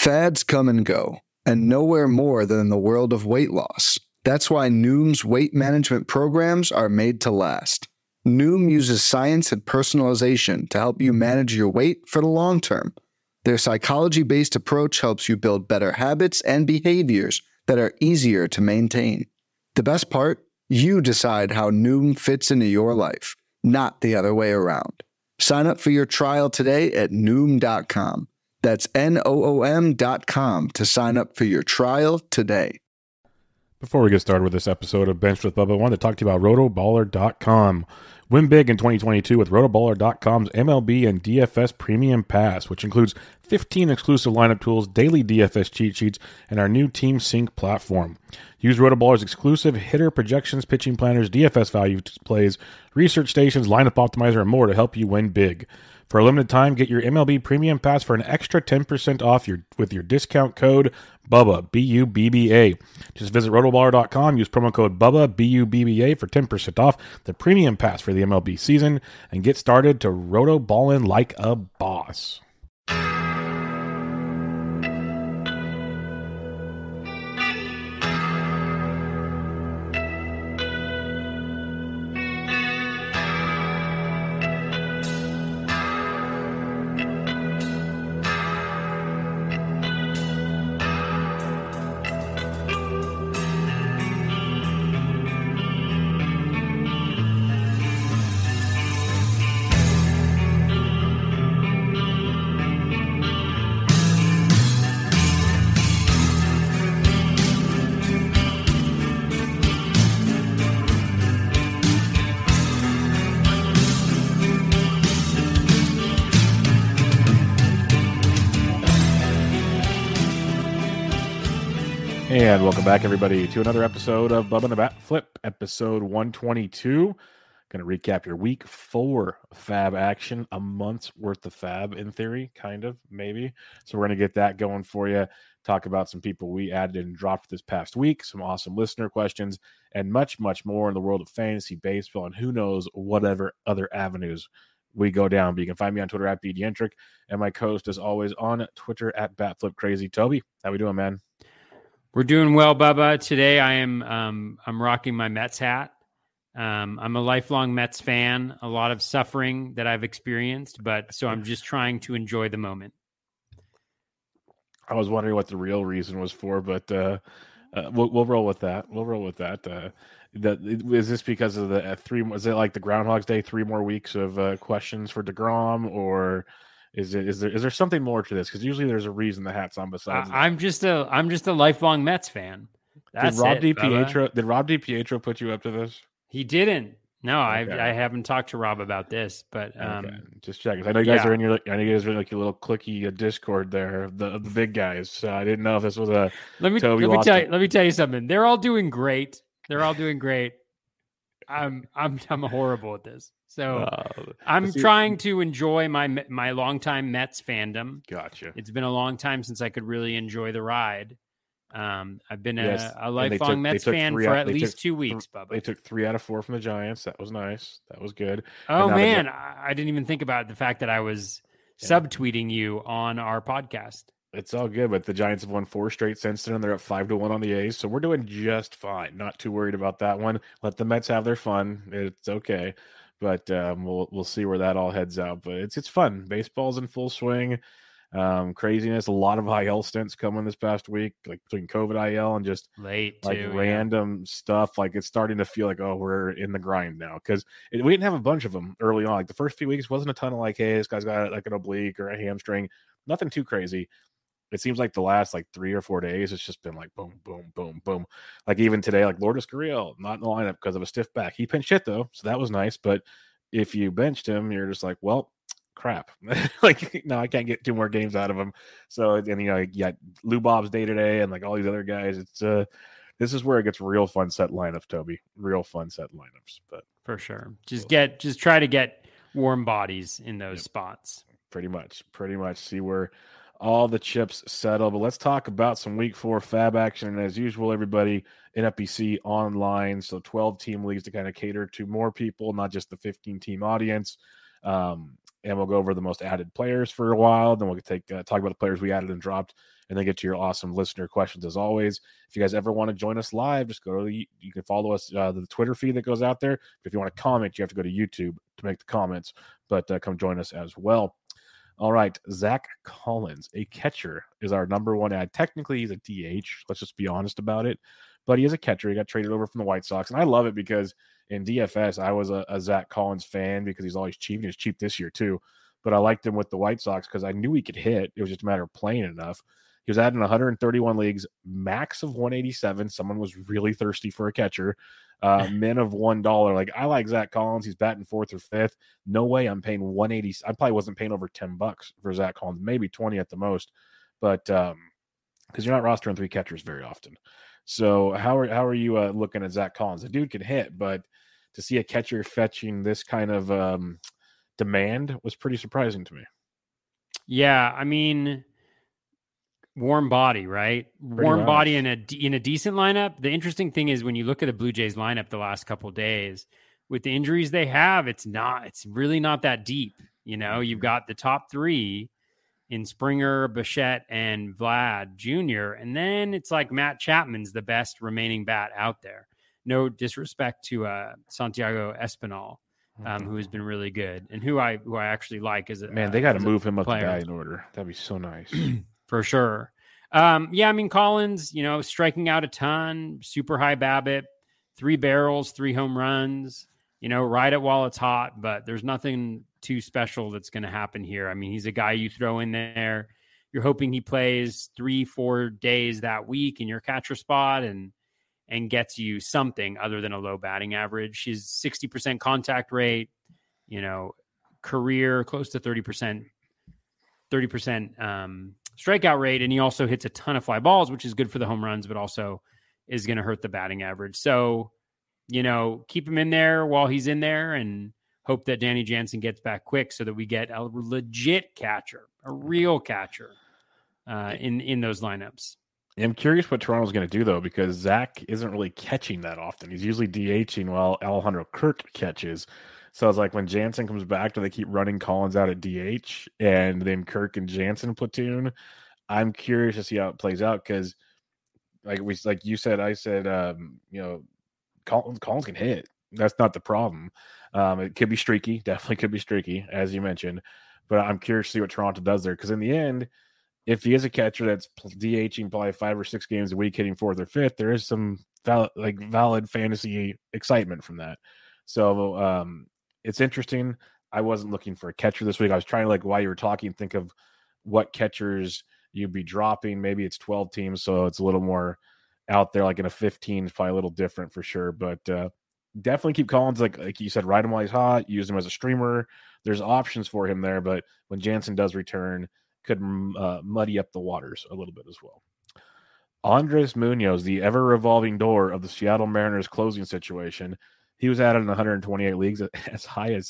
Fads come and go, and nowhere more than in the world of weight loss. That's why Noom's weight management programs are made to last. Noom uses science and personalization to help you manage your weight for the long term. Their psychology-based approach helps you build better habits and behaviors that are easier to maintain. The best part? You decide how Noom fits into your life, not the other way around. Sign up for your trial today at Noom.com. That's Noom.com to sign up for your trial today. Before we get started with this episode of Benched with Bubba, I wanted to talk to you about rotoballer.com. Win big in 2022 with rotoballer.com's MLB and DFS Premium Pass, which includes 15 exclusive lineup tools, daily DFS cheat sheets, and our new Team Sync platform. Use Rotoballer's exclusive hitter projections, pitching planners, DFS value plays, research stations, lineup optimizer, and more to help you win big. For a limited time, get your MLB Premium Pass for an extra 10% off with your discount code BUBBA, B-U-B-B-A. Just visit rotoballer.com, use promo code BUBBA, B-U-B-B-A for 10% off the Premium Pass for the MLB season, and get started to rotoballin' like a boss. And welcome back, everybody, to another episode of Bubba and the Bat Flip, episode 122. Going to recap your week 4 fab action, a month's worth of fab in theory, kind of, maybe. So we're going to get that going for you, talk about some people we added and dropped this past week, some awesome listener questions, and much, much more in the world of fantasy baseball and who knows whatever other avenues we go down. But you can find me on Twitter at BDentric, and my co-host is always on Twitter at BatFlipCrazy. Toby, how we doing, man? We're doing well, Bubba. Today I'm rocking my Mets hat. I'm a lifelong Mets fan, a lot of suffering that I've experienced, so I'm just trying to enjoy the moment. I was wondering what the real reason was for, but we'll roll with that. We'll roll with that. Is this because of the 3? Was it like the Groundhog's Day? 3 more weeks of questions for DeGrom, or is there something more to this? Because usually there's a reason the hat's on besides. I'm just a lifelong Mets fan. That's did Rob DiPietro put you up to this? He didn't. No, okay. I haven't talked to Rob about this, but okay. Just checking. I know you guys are in your. I know you guys are in like your little cliquey Discord there, the big guys. So I didn't know if this was a. Let me tell you something. They're all doing great. I'm horrible at this. So I'm trying to enjoy my longtime Mets fandom. Gotcha. It's been a long time since I could really enjoy the ride. I've been a lifelong Mets fan for at least 2 weeks, Bubba. They took 3 out of 4 from the Giants. That was nice. That was good. Oh, man. I didn't even think about the fact that I was subtweeting you on our podcast. It's all good, but the Giants have won 4 straight since then. They're up 5-1 on the A's, so we're doing just fine. Not too worried about that one. Let the Mets have their fun. It's okay, but we'll see where that all heads out. But it's fun. Baseball's in full swing. Craziness. A lot of IL stints coming this past week, like between COVID IL and just random stuff. Like it's starting to feel like, oh, we're in the grind now, because we didn't have a bunch of them early on. Like the first few weeks wasn't a ton of like, hey, this guy's got like an oblique or a hamstring. Nothing too crazy. It seems like the last like 3 or 4 days, it's just been like boom, boom, boom, boom. Like even today, like Lourdes Gurriel, not in the lineup because of a stiff back. He pinched hit though, so that was nice. But if you benched him, you're just like, well, crap. Like, no, I can't get 2 more games out of him. So, and you got Lou Bob's day today and like all these other guys. It's this is where it gets real fun set lineups, Toby. Real fun set lineups. But for sure, just try to get warm bodies in those spots. Pretty much see where all the chips settle. But let's talk about some week 4 fab action. And as usual, everybody in FBC online. So 12 team leagues to kind of cater to more people, not just the 15 team audience. and we'll go over the most added players for a while. Then we'll talk about the players we added and dropped, and then get to your awesome listener questions as always. If you guys ever want to join us live, just go to you can follow us the Twitter feed that goes out there. But if you want to comment, you have to go to YouTube to make the comments. But come join us as well. All right, Zach Collins, a catcher, is our number one ad. Technically, he's a DH. Let's just be honest about it. But he is a catcher. He got traded over from the White Sox. And I love it because in DFS, I was a Zach Collins fan because he's always cheap. He was cheap this year, too. But I liked him with the White Sox because I knew he could hit. It was just a matter of playing enough. He was added in 131 leagues, max of 187. Someone was really thirsty for a catcher. Min of $1. Like, I like Zach Collins. He's batting fourth or fifth. No way I'm paying 180. I probably wasn't paying over $10 for Zach Collins, maybe 20 at the most. But because you're not rostering three catchers very often. So how are you looking at Zach Collins? The dude can hit, but to see a catcher fetching this kind of demand was pretty surprising to me. Yeah, I mean, warm body, right? Warm body in a decent lineup. The interesting thing is when you look at the Blue Jays lineup the last couple of days, with the injuries they have, it's really not that deep. You know, you've got the top three in Springer, Bichette, and Vlad Jr., and then it's like Matt Chapman's the best remaining bat out there. No disrespect to Santiago Espinal, who has been really good and who I actually like as a man. They got to move him up player. The batting order. That'd be so nice for sure. Yeah, I mean Collins, you know, striking out a ton, super high BABIP, 3 barrels, 3 home runs. You know, ride it while it's hot, but there's nothing too special that's going to happen here. I mean, he's a guy you throw in there. You're hoping he plays 3-4 days that week in your catcher spot and gets you something other than a low batting average. His 60% contact rate, you know, career close to 30% strikeout rate. And he also hits a ton of fly balls, which is good for the home runs, but also is going to hurt the batting average. So, you know, keep him in there while he's in there and hope that Danny Jansen gets back quick so that we get a legit catcher, a real catcher in those lineups. I'm curious what Toronto's going to do, though, because Zach isn't really catching that often. He's usually DHing while Alejandro Kirk catches. So it's like when Jansen comes back, do they keep running Collins out at DH and then Kirk and Jansen platoon? I'm curious to see how it plays out because, like you said, I said, you know, Collins can hit. That's not the problem. It could be streaky. Definitely could be streaky, as you mentioned. But I'm curious to see what Toronto does there because in the end, if he is a catcher that's DHing probably 5 or 6 games a week, hitting fourth or fifth, there is some valid fantasy excitement from that. So it's interesting. I wasn't looking for a catcher this week. I was trying to, like, while you were talking, think of what catchers you'd be dropping. Maybe it's 12 teams, so it's a little more out there. Like in a 15 is probably a little different for sure. But definitely keep Collins, like you said, ride him while he's hot, use him as a streamer. There's options for him there, but when Jansen does return, could muddy up the waters a little bit as well. Andres Munoz, the ever-revolving door of the Seattle Mariners closing situation. He was added in 128 leagues at as high as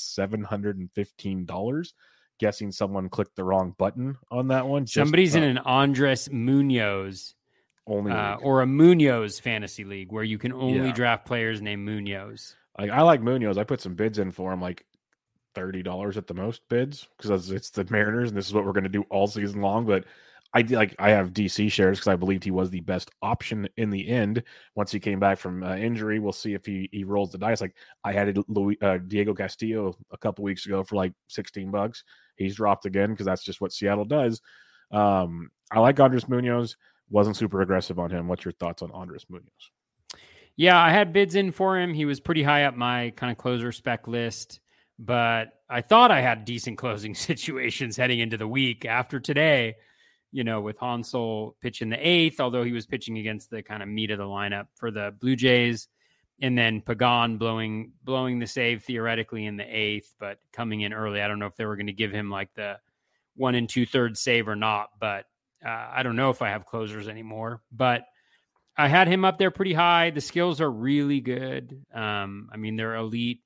$715. Guessing someone clicked the wrong button on that one. Somebody's in an Andres Munoz only or a Munoz fantasy league where you can only draft players named Munoz. Like, I like Munoz. I put some bids in for him, like $30 at the most bids, because it's the Mariners and this is what we're going to do all season long. But I have DC shares because I believed he was the best option in the end. Once he came back from injury, we'll see if he rolls the dice. Like, I had Diego Castillo a couple weeks ago for like $16. He's dropped again because that's just what Seattle does. I like Andres Munoz. Wasn't super aggressive on him. What's your thoughts on Andres Munoz? Yeah, I had bids in for him. He was pretty high up my kind of closer spec list, but I thought I had decent closing situations heading into the week. After today, you know, with Hansel pitching the 8th, although he was pitching against the kind of meat of the lineup for the Blue Jays, and then Pagan blowing the save theoretically in the 8th, but coming in early. I don't know if they were going to give him like the 1 2/3 save or not, but I don't know if I have closers anymore. But I had him up there pretty high. The skills are really good. I mean, they're elite.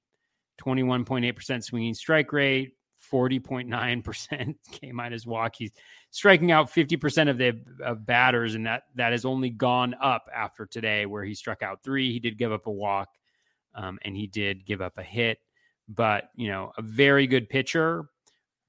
21.8% swinging strike rate, 40.9% K- walk. He's striking out 50% of the batters, and that has only gone up after today, where he struck out 3. He did give up a walk, and he did give up a hit. But, you know, a very good pitcher.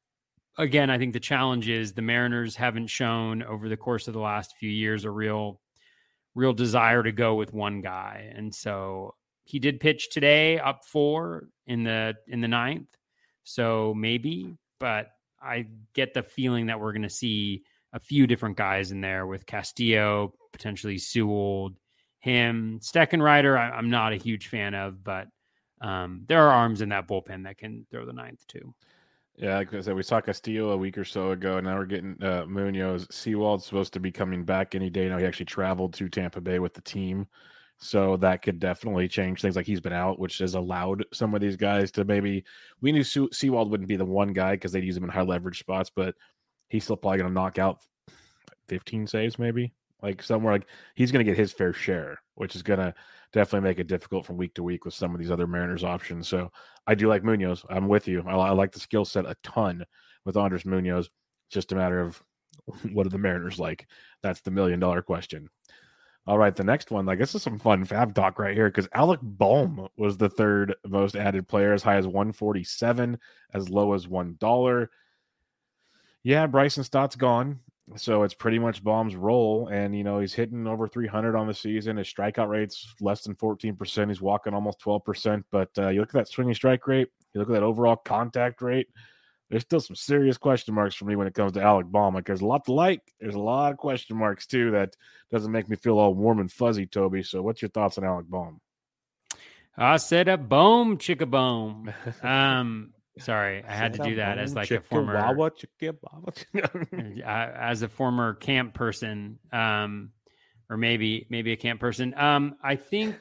again, I think the challenge is the Mariners haven't shown over the course of the last few years a real desire to go with one guy. And so he did pitch today up 4 in the ninth. So maybe, but I get the feeling that we're going to see a few different guys in there with Castillo, potentially Sewell, him. Steckenrider, I'm not a huge fan of, but there are arms in that bullpen that can throw the ninth too. Yeah, like I said, we saw Castillo a week or so ago. Now we're getting Munoz. Sewald's supposed to be coming back any day now. He actually traveled to Tampa Bay with the team. So that could definitely change things. Like he's been out, which has allowed some of these guys to maybe – we knew Sewald wouldn't be the one guy because they'd use him in high leverage spots, but he's still probably going to knock out 15 saves maybe. Like somewhere like he's going to get his fair share, which is going to definitely make it difficult from week to week with some of these other Mariners options. So I do like Munoz. I'm with you. I like the skill set a ton with Andres Munoz. Just a matter of what are the Mariners like? That's the $1 million question. All right, the next one, I guess, is some fun fab talk right here because Alec Bohm was the third most added player, as high as 147, as low as $1. Yeah, Bryson Stott's gone, so it's pretty much Bohm's role, and he's hitting over 300 on the season. His strikeout rate's less than 14%. He's walking almost 12%. But you look at that swinging strike rate, you look at that overall contact rate. There's still some serious question marks for me when it comes to Alec Bohm. Like, there's a lot to like. There's a lot of question marks, too, that doesn't make me feel all warm and fuzzy, Toby. So what's your thoughts on Alec Bohm? I said a boom, chicka boom. Sorry, I had to do that as like a former as a former camp person, or maybe a camp person. I think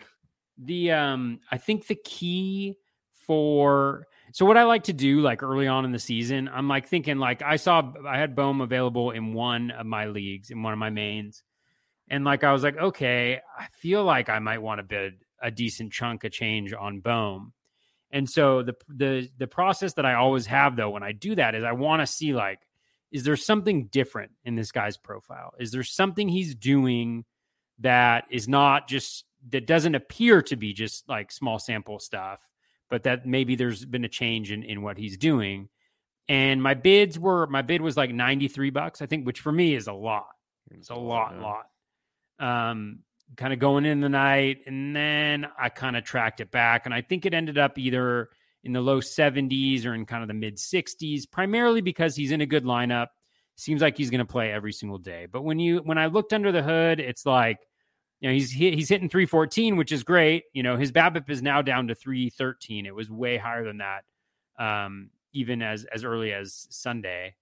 the key for so what I like to do like early on in the season, I'm like thinking like I had Bohm available in one of my leagues, in one of my mains, and like I was like, okay, I feel like I might want to bid a decent chunk of change on Bohm. And so the process that I always have though when I do that is I want to see like, is there something different in this guy's profile? Is there something he's doing that is not just that doesn't appear to be just like small sample stuff, but that maybe there's been a change in what he's doing. And my bid was like $93, I think, which for me is a lot. It's a lot. Kind of going in the night, and then I kind of tracked it back, and I think it ended up either in the low 70s or in kind of the mid 60s, primarily because he's in a good lineup. Seems like he's going to play every single day. But when I looked under the hood, it's like, he's hitting 314, which is great. His BABIP is now down to 313. It was way higher than that, even as early as Sunday.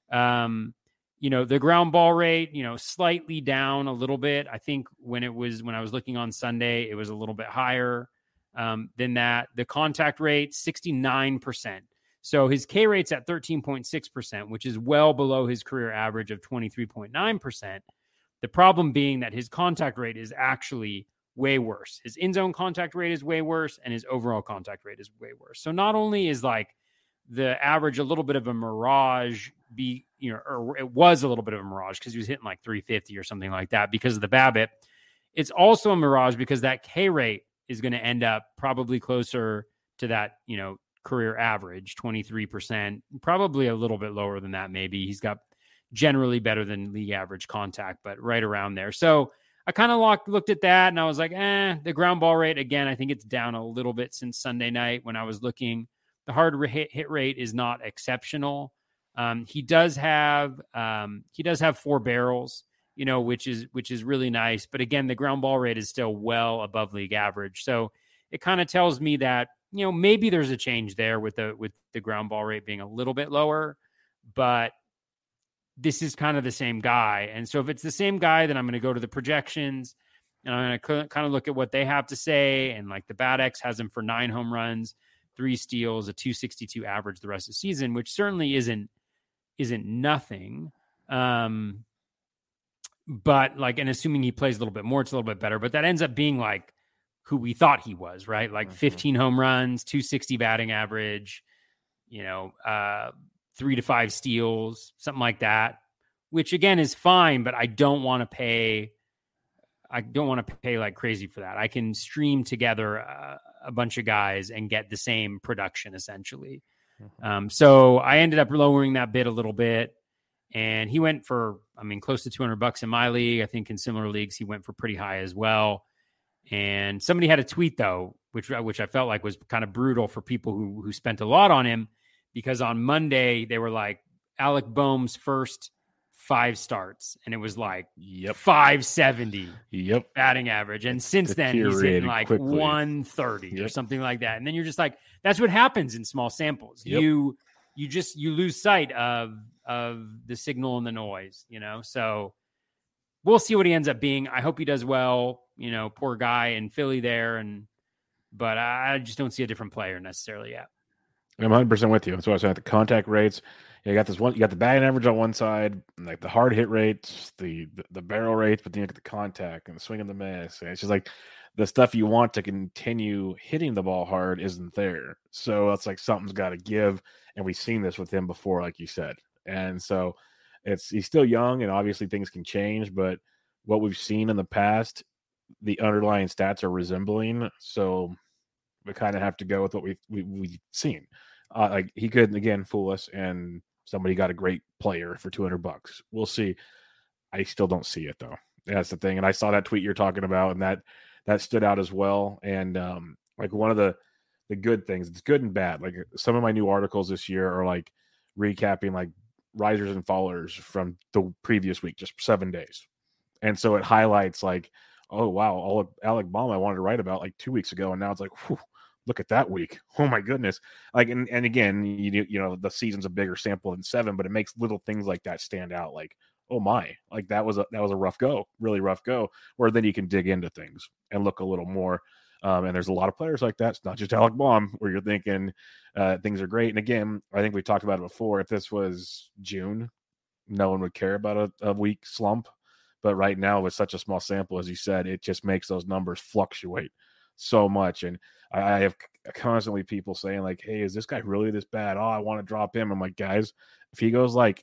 The ground ball rate, slightly down a little bit. I think when I was looking on Sunday, it was a little bit higher than that. The contact rate, 69%. So his K rate's at 13.6%, which is well below his career average of 23.9%. The problem being that his contact rate is actually way worse. His in-zone contact rate is way worse, and his overall contact rate is way worse. So not only is like the average a little bit of a mirage, or it was a little bit of a mirage because he was hitting like 350 or something like that because of the BABIP. It's also a mirage because that K rate is going to end up probably closer to that, career average, 23%, probably a little bit lower than that. Maybe he's got generally better than league average contact, but right around there. So I kind of looked at that and I was like, the ground ball rate, again, I think it's down a little bit since Sunday night when I was looking. The hard hit rate is not exceptional. He does have 4 barrels, which is really nice. But again, the ground ball rate is still well above league average. So it kind of tells me that, maybe there's a change there with the ground ball rate being a little bit lower, but this is kind of the same guy. And so if it's the same guy, then I'm going to go to the projections and I'm going to kind of look at what they have to say. And like the BATX has him for 9 home runs, 3 steals, a 262 average the rest of the season, which certainly isn't nothing. But like, and assuming he plays a little bit more, it's a little bit better, but that ends up being like who we thought he was, right? Like 15 home runs, 260 batting average, 3 to 5 steals, something like that, which again is fine, but I don't want to pay like crazy for that. I can stream together a bunch of guys and get the same production essentially. So I ended up lowering that bid a little bit, and he went for, close to $200 in my league. I think in similar leagues, he went for pretty high as well. And somebody had a tweet though, which I felt like was kind of brutal for people who spent a lot on him, because on Monday they were like, Alec Boehm's first 5 starts, and it was like 570 batting average, and since then he's hitting like quickly 130 or something like that. And then you're just like, that's what happens in small samples. You lose sight of the signal and the noise, so we'll see what he ends up being. I hope he does well, poor guy in Philly there, but I just don't see a different player necessarily yet. I'm 100% with you. That's what I was saying. The contact rates, you got the batting average on one side, like the hard hit rates, the barrel rates, but then you get the contact and the swing and the miss. And it's just like the stuff you want to continue hitting the ball hard isn't there. So it's like something's got to give, and we've seen this with him before, like you said. And so he's still young, and obviously things can change, but what we've seen in the past, the underlying stats are resembling. So we kind of have to go with what we've seen. Like he could again fool us, and somebody got a great player for $200. We'll see. I still don't see it though. That's the thing. And I saw that tweet you're talking about, and that stood out as well. And like one of the good things, it's good and bad. Like some of my new articles this year are like recapping like risers and fallers from the previous week, just 7 days. And so it highlights like, oh wow, Alec Boehm I wanted to write about like 2 weeks ago, and now it's like, whew, look at that week. Oh my goodness. Like, and again, you know, the season's a bigger sample than 7, but it makes little things like that stand out. Like, oh my, like that was a rough go, really rough go, where then you can dig into things and look a little more. And there's a lot of players like that. It's not just Alec Boehm where you're thinking things are great. And again, I think we talked about it before. If this was June, no one would care about a weak slump. But right now, with such a small sample, as you said, it just makes those numbers fluctuate so much. And I have constantly people saying like, hey, is this guy really this bad? Oh, I want to drop him. I'm like, guys, if he goes like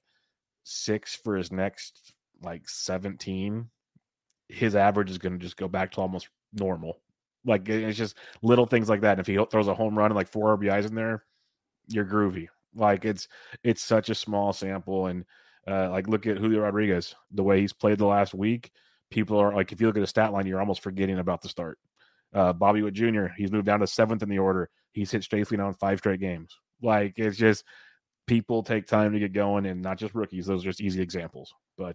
6 for his next like 17, his average is going to just go back to almost normal. Like it's just little things like that. And if he throws a home run and like 4 RBIs in there, you're groovy. Like it's such a small sample. And like look at Julio Rodriguez, the way he's played the last week. People are like, if you look at a stat line, you're almost forgetting about the start. Bobby Witt Jr., he's moved down to 7th in the order. He's hit strafely now in 5 straight games. Like it's just people take time to get going, and not just rookies. Those are just easy examples. But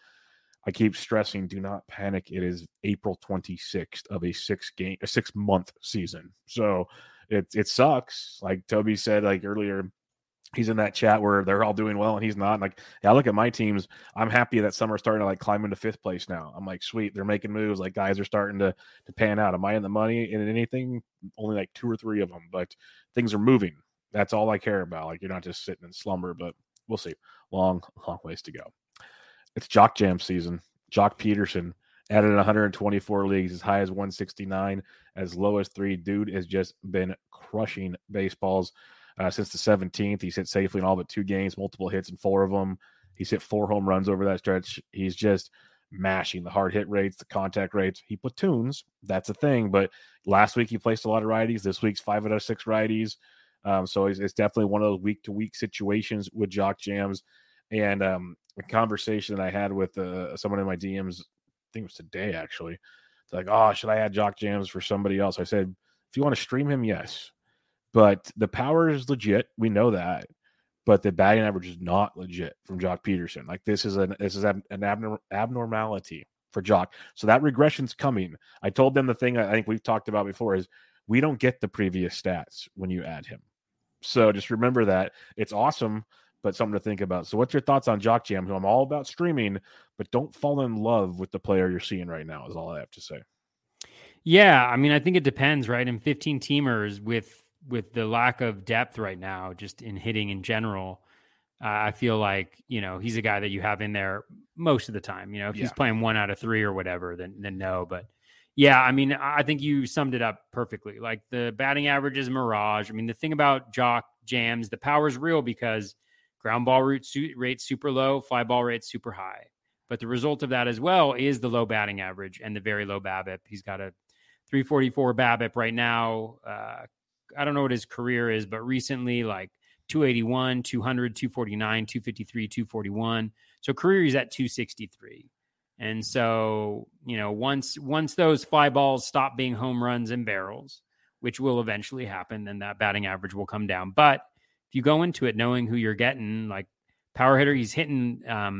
I keep stressing, do not panic. It is April 26th of a 6-month season. So it sucks. Like Toby said, like earlier, he's in that chat where they're all doing well and he's not. And like, yeah, I look at my teams. I'm happy that some are starting to like climb into 5th place now. I'm like, sweet, they're making moves. Like guys are starting to pan out. Am I in the money in anything? Only like 2 or 3 of them, but things are moving. That's all I care about. Like you're not just sitting in slumber, but we'll see. Long ways to go. It's Jock Jam season. Jock Peterson added 124 leagues, as high as 169, as low as 3. Dude has just been crushing baseballs since the 17th. He's hit safely in all but 2 games, multiple hits in 4 of them. He's hit 4 home runs over that stretch. He's just mashing the hard hit rates, the contact rates. He platoons. That's a thing. But last week he placed a lot of righties. This week's 5 out of 6 righties. So it's definitely one of those week-to-week situations with Jock Jams. And a conversation that I had with someone in my DMs, I think it was today actually. It's like, oh, should I add Jock Jams for somebody else? I said, if you want to stream him, yes. But the power is legit. We know that. But the batting average is not legit from Jock Peterson. Like this is an abnormality for Jock. So that regression's coming. I told them the thing I think we've talked about before is we don't get the previous stats when you add him. So just remember that. It's awesome, but something to think about. So what's your thoughts on Jock Jam, who I'm all about streaming, but don't fall in love with the player you're seeing right now is all I have to say. Yeah, I mean, I think it depends, right? In 15 teamers with the lack of depth right now, just in hitting in general, I feel like, you know, he's a guy that you have in there most of the time. You know, if he's playing 1 out of 3 or whatever, then no. But yeah, I mean, I think you summed it up perfectly. Like the batting average is a mirage. I mean, the thing about Jock Jams, the power is real because ground ball rate's super low, fly ball rate's super high. But the result of that as well is the low batting average and the very low BABIP. He's got a 344 BABIP right now. I don't know what his career is, but recently, like 281, 200, 249, 253, 241. So career he's at 263. And so, once those fly balls stop being home runs and barrels, which will eventually happen, then that batting average will come down. But if you go into it knowing who you're getting, like power hitter, he's hitting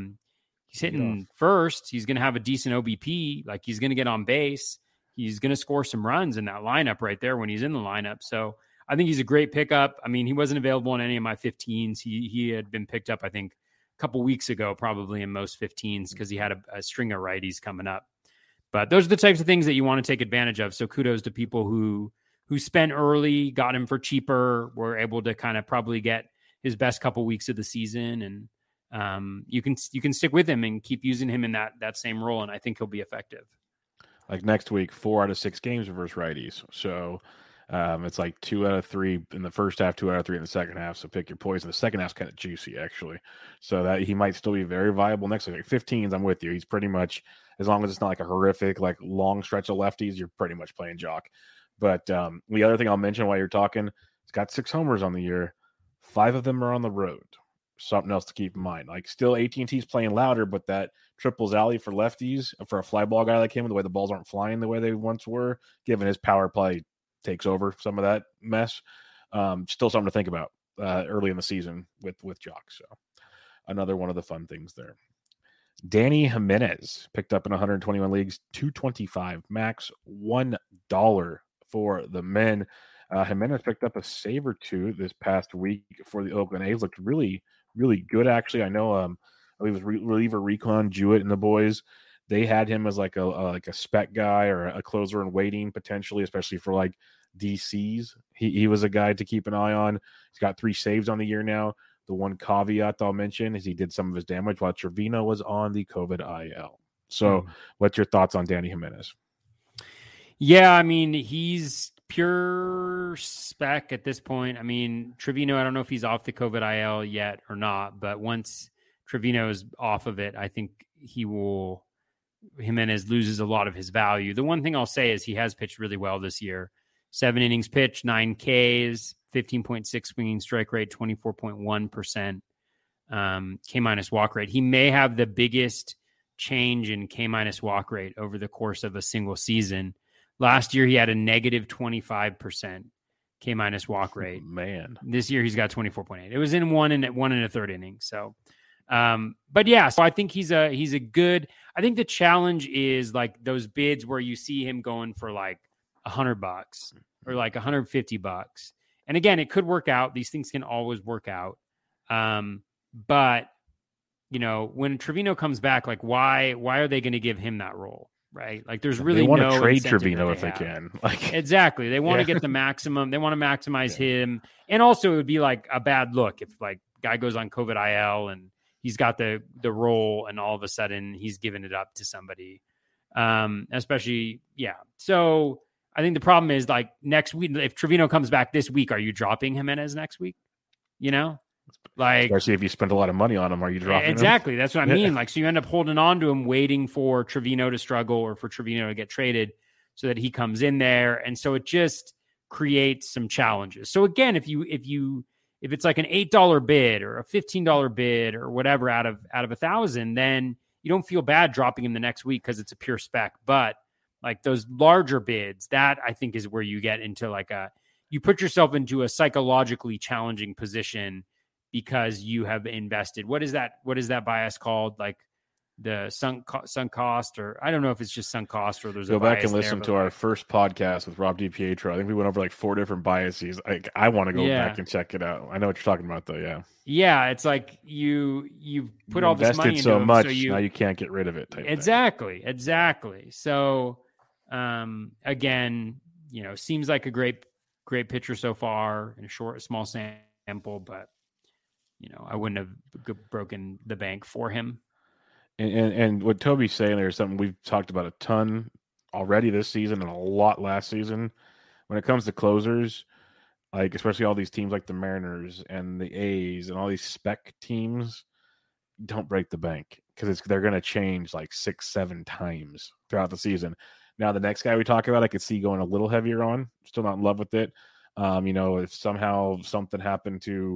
first. He's going to have a decent OBP. Like he's going to get on base. He's going to score some runs in that lineup right there when he's in the lineup. So I think he's a great pickup. I mean, he wasn't available in any of my 15s. He had been picked up, I think, a couple weeks ago, probably in most 15s because he had a string of righties coming up. But those are the types of things that you want to take advantage of. So kudos to people who spent early, got him for cheaper, were able to kind of probably get his best couple weeks of the season. And you can stick with him and keep using him in that same role. And I think he'll be effective. Like next week, 4 out of 6 games versus righties. So it's like 2 out of 3 in the first half, 2 out of 3 in the second half. So pick your poison. The second half's kind of juicy, actually. So that he might still be very viable next week. Like 15s, I'm with you. He's pretty much, as long as it's not like a horrific, like long stretch of lefties, you're pretty much playing Jock. But the other thing I'll mention while you're talking, he's got 6 homers on the year. 5 of them are on the road. Something else to keep in mind. Like still AT&T's playing louder, but that triples alley for lefties, for a fly ball guy like him, the way the balls aren't flying the way they once were, given his power play takes over some of that mess. Still something to think about early in the season with Jock. So another one of the fun things there. Danny Jimenez picked up in 121 leagues, $2.25 max, $1 for the men. Jimenez picked up a save or two this past week for the Oakland A's. Looked really, really good, actually. I know I believe it was reliever Recon Jewett and the boys. They had him as like a spec guy or a closer in waiting potentially, especially for like DCs. He was a guy to keep an eye on. He's got 3 saves on the year now. The one caveat I'll mention is he did some of his damage while Trevino was on the COVID IL. So what's your thoughts on Danny Jimenez? Yeah, I mean, he's pure spec at this point. I mean, Trevino, I don't know if he's off the COVID IL yet or not, but once Trevino is off of it, I think Jimenez loses a lot of his value. The one thing I'll say is he has pitched really well this year. 7 innings pitched, 9 Ks, 15.6 swinging strike rate, 24.1% K- walk rate. He may have the biggest change in K- walk rate over the course of a single season. Last year, he had a negative 25% K- walk rate. Man, this year he's got 24.8. It was in one and a third inning. So, but yeah, so I think he's a good. I think the challenge is like those bids where you see him going for like $100 or like $150. And again, it could work out. These things can always work out. But when Trevino comes back, like why are they going to give him that role? Right. Like there's really no to trade Trevino if they can. Like exactly. They want to get the maximum. They want to maximize him. And also it would be like a bad look if like guy goes on COVID IL and he's got the role and all of a sudden he's giving it up to somebody. Especially, yeah. So I think the problem is like next week, if Trevino comes back this week, are you dropping Jimenez next week? Like, especially if you spend a lot of money on him, are you dropping exactly? him? That's what I mean. Like, so you end up holding on to him, waiting for Trevino to struggle or for Trevino to get traded so that he comes in there. And so it just creates some challenges. So again, if it's like an $8 bid or a $15 bid or whatever out of 1,000, then you don't feel bad dropping him the next week because it's a pure spec. But like those larger bids, that I think is where you get into like you put yourself into a psychologically challenging position because you have invested. What is that bias called? Like the sunk cost, or I don't know if it's just sunk cost or there's go back and listen to our first podcast with Rob DiPietro. I think we went over like 4 different biases. I want to go back and check it out. I know what you're talking about though. Yeah. Yeah. It's like you've put all this money into so them, much. So now you can't get rid of it. Exactly. So, again, seems like a great pitcher so far in a small sample, but I wouldn't have broken the bank for him. And what Toby's saying there is something we've talked about a ton already this season and a lot last season. When it comes to closers, like especially all these teams like the Mariners and the A's and all these spec teams, don't break the bank because they're going to change like 6-7 times throughout the season. Now, the next guy we talk about, I could see going a little heavier on. Still not in love with it. If somehow something happened to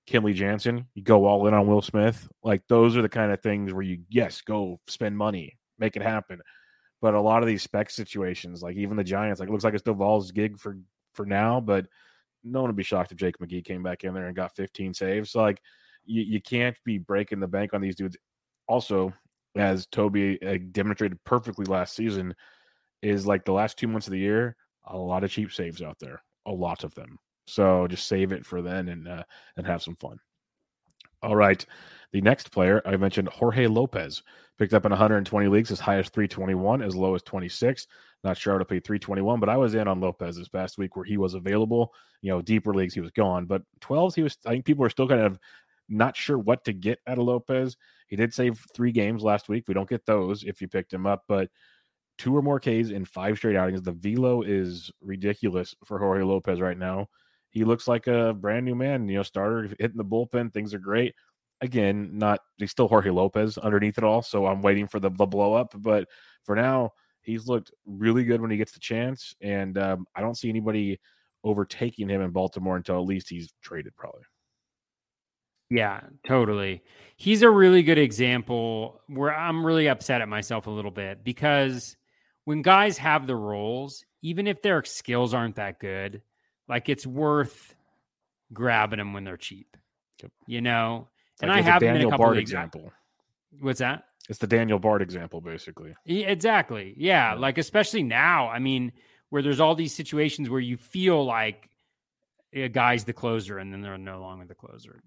Kenley Jansen, you go all in on Will Smith. Like, those are the kind of things where you, yes, go spend money, make it happen. But a lot of these spec situations, like even the Giants, like it looks like it's Duvall's gig for now, but no one would be shocked if Jake McGee came back in there and got 15 saves. So, like, you can't be breaking the bank on these dudes. Also, as Toby demonstrated perfectly last season, is like the last 2 months of the year, a lot of cheap saves out there, a lot of them. So just save it for then and have some fun. All right. The next player, I mentioned Jorge Lopez, picked up in 120 leagues, as high as 321, as low as 26. Not sure how to pay 321, but I was in on Lopez this past week where he was available. Deeper leagues, he was gone. But 12s, I think people are still kind of not sure what to get out of Lopez. He did save 3 games last week. We don't get those if you picked him up, but 2 or more Ks in 5 straight outings. The velo is ridiculous for Jorge Lopez right now. He looks like a brand new man, starter hitting the bullpen. Things are great. Again, he's still Jorge Lopez underneath it all, so I'm waiting for the blow up. But for now, he's looked really good when he gets the chance, and I don't see anybody overtaking him in Baltimore until at least he's traded, probably. Yeah, totally. He's a really good example where I'm really upset at myself a little bit, because when guys have the roles, even if their skills aren't that good, like, it's worth grabbing them when they're cheap, And I have him in a couple leagues. Example. What's that? It's the Daniel Bard example, basically. Exactly. Yeah. Like, especially now, I mean, where there's all these situations where you feel like a guy's the closer and then they're no longer the closer,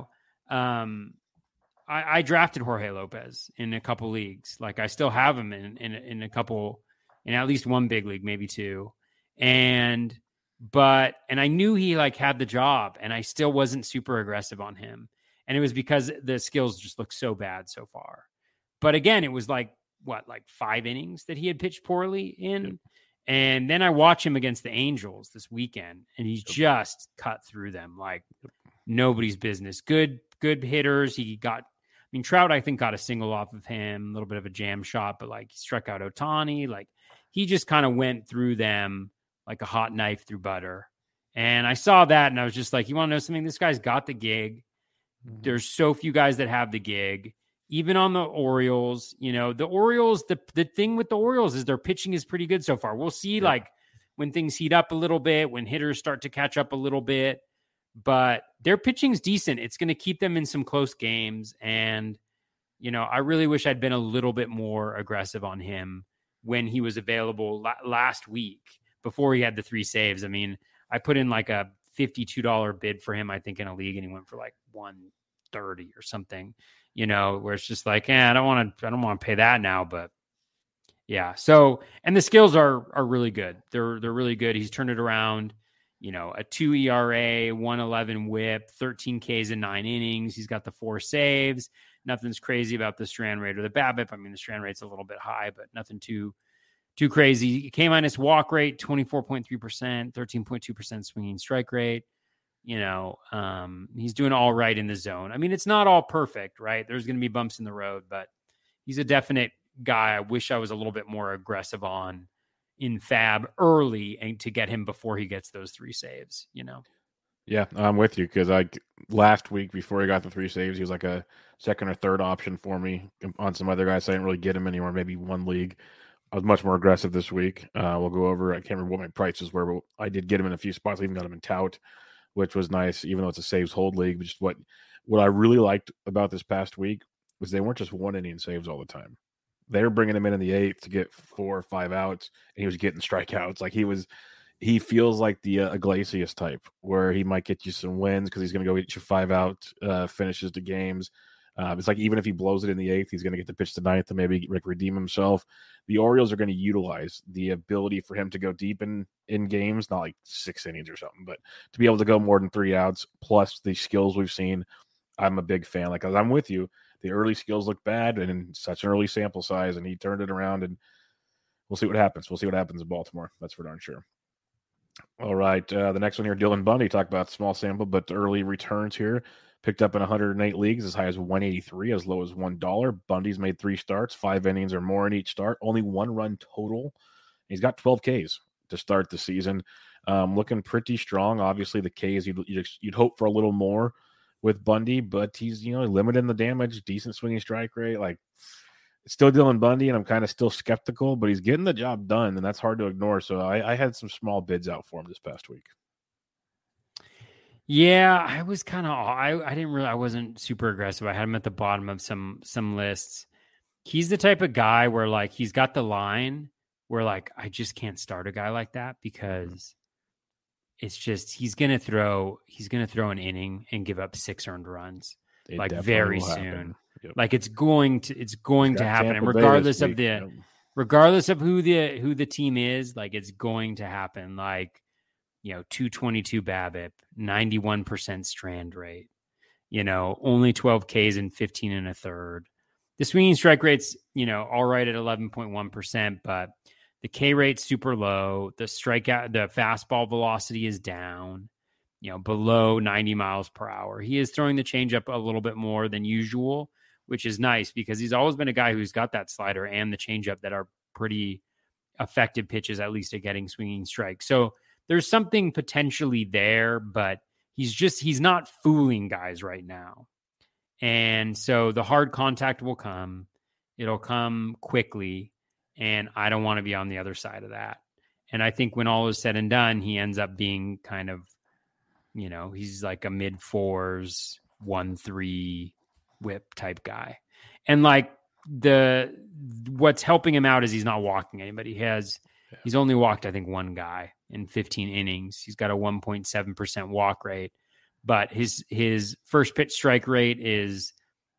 I drafted Jorge Lopez in a couple leagues. Like, I still have him in a couple, in at least one big league, maybe 2. And I knew he had the job, and I still wasn't super aggressive on him. And it was because the skills just look so bad so far. But again, it was like 5 innings that he had pitched poorly in. Yep. And then I watch him against the Angels this weekend, and he's just cut through them like nobody's business. Good hitters. Trout, I think, got a single off of him, a little bit of a jam shot, but he struck out Ohtani. He just kind of went through them like a hot knife through butter. And I saw that, and I was just like, you want to know something? This guy's got the gig. Mm-hmm. There's so few guys that have the gig. Even on the Orioles, the Orioles, the thing with the Orioles is their pitching is pretty good so far. We'll see when things heat up a little bit, when hitters start to catch up a little bit, but their pitching's decent. It's going to keep them in some close games. And, I really wish I'd been a little bit more aggressive on him when he was available last week before he had the 3 saves. I mean, I put in a $52 bid for him, I think, in a league, and he went for $130 or something. Where it's just I don't want to pay that now, but yeah. So, and the skills are really good. They're really good. He's turned it around, a 2 ERA, 111 whip, 13 Ks in 9 innings. He's got the 4 saves. Nothing's crazy about the strand rate or the BABIP. I mean, the strand rate's a little bit high, but nothing too crazy. K- walk rate, 24.3%, 13.2% swinging strike rate. He's doing all right in the zone. I mean, it's not all perfect, right? There's going to be bumps in the road, but he's a definite guy I wish I was a little bit more aggressive on in fab early and to get him before he gets those 3 saves, Yeah, I'm with you, because last week before he got the 3 saves, he was like a second or third option for me on some other guys. I didn't really get him anywhere, maybe one league. I was much more aggressive this week. We'll go over, I can't remember what my prices were, but I did get him in a few spots. I even got him in tout, which was nice, even though it's a saves hold league. But just what I really liked about this past week was they weren't just 1 inning saves all the time. They were bringing him in the 8th to get 4 or 5 outs, and he was getting strikeouts. He feels like the Iglesias type, where he might get you some wins because he's going to go get you 5 out finishes to games. It's like even if he blows it in the 8th, he's going to get to pitch the 9th to maybe redeem himself. The Orioles are going to utilize the ability for him to go deep in games, not 6 innings or something, but to be able to go more than 3 outs, plus the skills we've seen. I'm a big fan. I'm with you. The early skills look bad and in such an early sample size, and he turned it around, and we'll see what happens. We'll see what happens in Baltimore. That's for darn sure. All right. The next one here, Dylan Bundy, talked about small sample, but early returns here. Picked up in 108 leagues, as high as 183, as low as $1. Bundy's made 3 starts, 5 innings or more in each start, only 1 run total. He's got 12 Ks to start the season. Looking pretty strong. Obviously, the Ks, you'd hope for a little more, with Bundy, but he's, limited in the damage, decent swinging strike rate. Like, it's still Dylan Bundy, and I'm kind of still skeptical, but he's getting the job done, and that's hard to ignore. So I had some small bids out for him this past week. Yeah, I was kind of, I wasn't super aggressive. I had him at the bottom of some lists. He's the type of guy where like he's got the line where like I just can't start a guy like that because it's just he's gonna throw an inning and give up 6 earned runs like very soon. Yep. Like it's going to happen, and regardless of who the team is, like it's going to happen. Like 222 BABIP, 91% strand rate, only 12 Ks and 15 and a third. The swinging strike rate's, all right at 11.1%, but the K rate's super low. The fastball velocity is down, below 90 miles per hour. He is throwing the changeup a little bit more than usual, which is nice because he's always been a guy who's got that slider and the changeup that are pretty effective pitches, at least at getting swinging strikes. So there's something potentially there, but he's not fooling guys right now. And so the hard contact will come. It'll come quickly. And I don't want to be on the other side of that. And I think when all is said and done, he ends up being kind of, he's like a mid-4s, 1-3 whip type guy. And like what's helping him out is he's not walking anybody. He's only walked, I think, one guy in 15 innings. He's got a 1.7% walk rate, but his first pitch strike rate is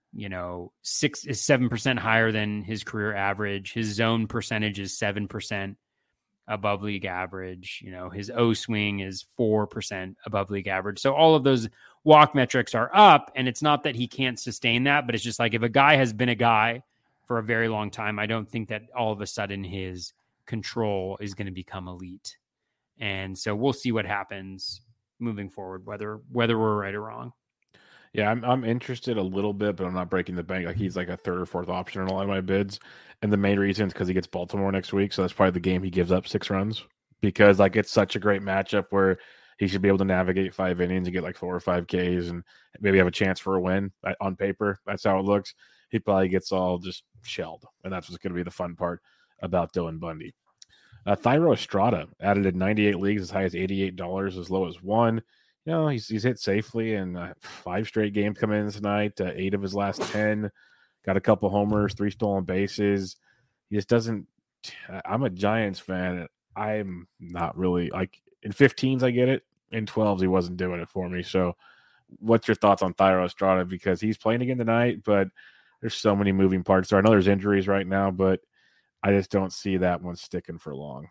7% higher than his career average. His zone percentage is 7% above league average. His O swing is 4% above league average. So all of those walk metrics are up, and it's not that he can't sustain that, but it's just like if a guy has been a guy for a very long time, I don't think that all of a sudden his control is going to become elite. And so we'll see what happens moving forward, whether we're right or wrong. Yeah, I'm interested a little bit, but I'm not breaking the bank. Like he's like a third or fourth option in a lot of my bids. And the main reason is because he gets Baltimore next week. So that's probably the game he gives up 6 runs because like it's such a great matchup where he should be able to navigate 5 innings and get like 4 or 5 Ks and maybe have a chance for a win on paper. That's how it looks. He probably gets all just shelled. And that's what's going to be the fun part about Dylan Bundy. Thairo Estrada added in 98 leagues as high as $88, as low as $1. He's hit safely in 5 straight games coming in tonight. 8 of his last 10. Got a couple homers, 3 stolen bases. He just doesn't. I'm a Giants fan. I'm not really like in 15s. I get it. In 12s, he wasn't doing it for me. So, what's your thoughts on Thairo Estrada? Because he's playing again tonight, but there's so many moving parts there. I know there's injuries right now, but I just don't see that one sticking for long.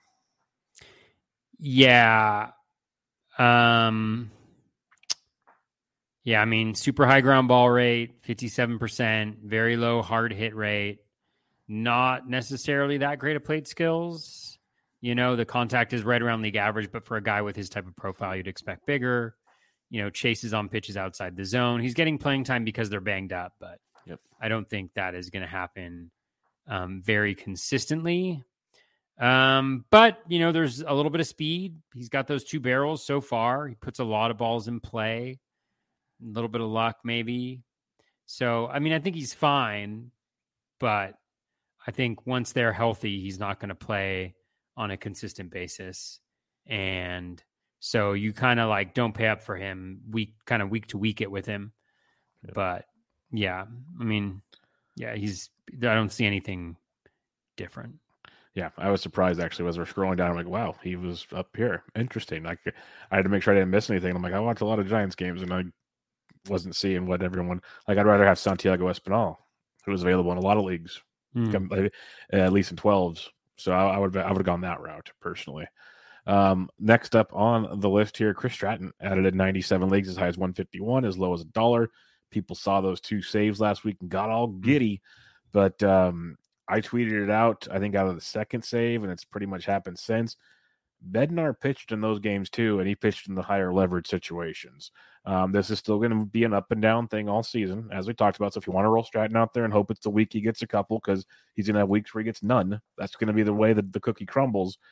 Yeah. Yeah, I mean, super high ground ball rate, 57%, very low hard hit rate, not necessarily that great at plate skills. The contact is right around league average, but for a guy with his type of profile, you'd expect bigger. Chases on pitches outside the zone. He's getting playing time because they're banged up, but I don't think that is going to happen very consistently. But, there's a little bit of speed. He's got those 2 barrels so far. He puts a lot of balls in play. A little bit of luck, maybe. So, I mean, I think he's fine, but I think once they're healthy, he's not going to play on a consistent basis. And so you kind of like don't pay up for him week to week it with him. Yep. But yeah, I mean, yeah, I don't see anything different. Yeah, I was surprised actually as we're scrolling down. I'm like, wow, he was up here. Interesting. Like, I had to make sure I didn't miss anything. I'm like, I watch a lot of Giants games and I wasn't seeing what everyone like. I'd rather have Santiago Espinal, who was available in a lot of leagues, at least in 12s. So I would have gone that route personally. Next up on the list here, Chris Stratton added at 97 leagues as high as 151, as low as $1. People saw those 2 saves last week and got all giddy, but I tweeted it out, I think, out of the second save, and it's pretty much happened since. Bednar pitched in those games too, and he pitched in the higher leverage situations. This is still going to be an up and down thing all season, as we talked about. So if you want to roll Stratton out there and hope it's the week he gets a couple, because he's going to have weeks where he gets none, that's going to be the way that the cookie crumbles.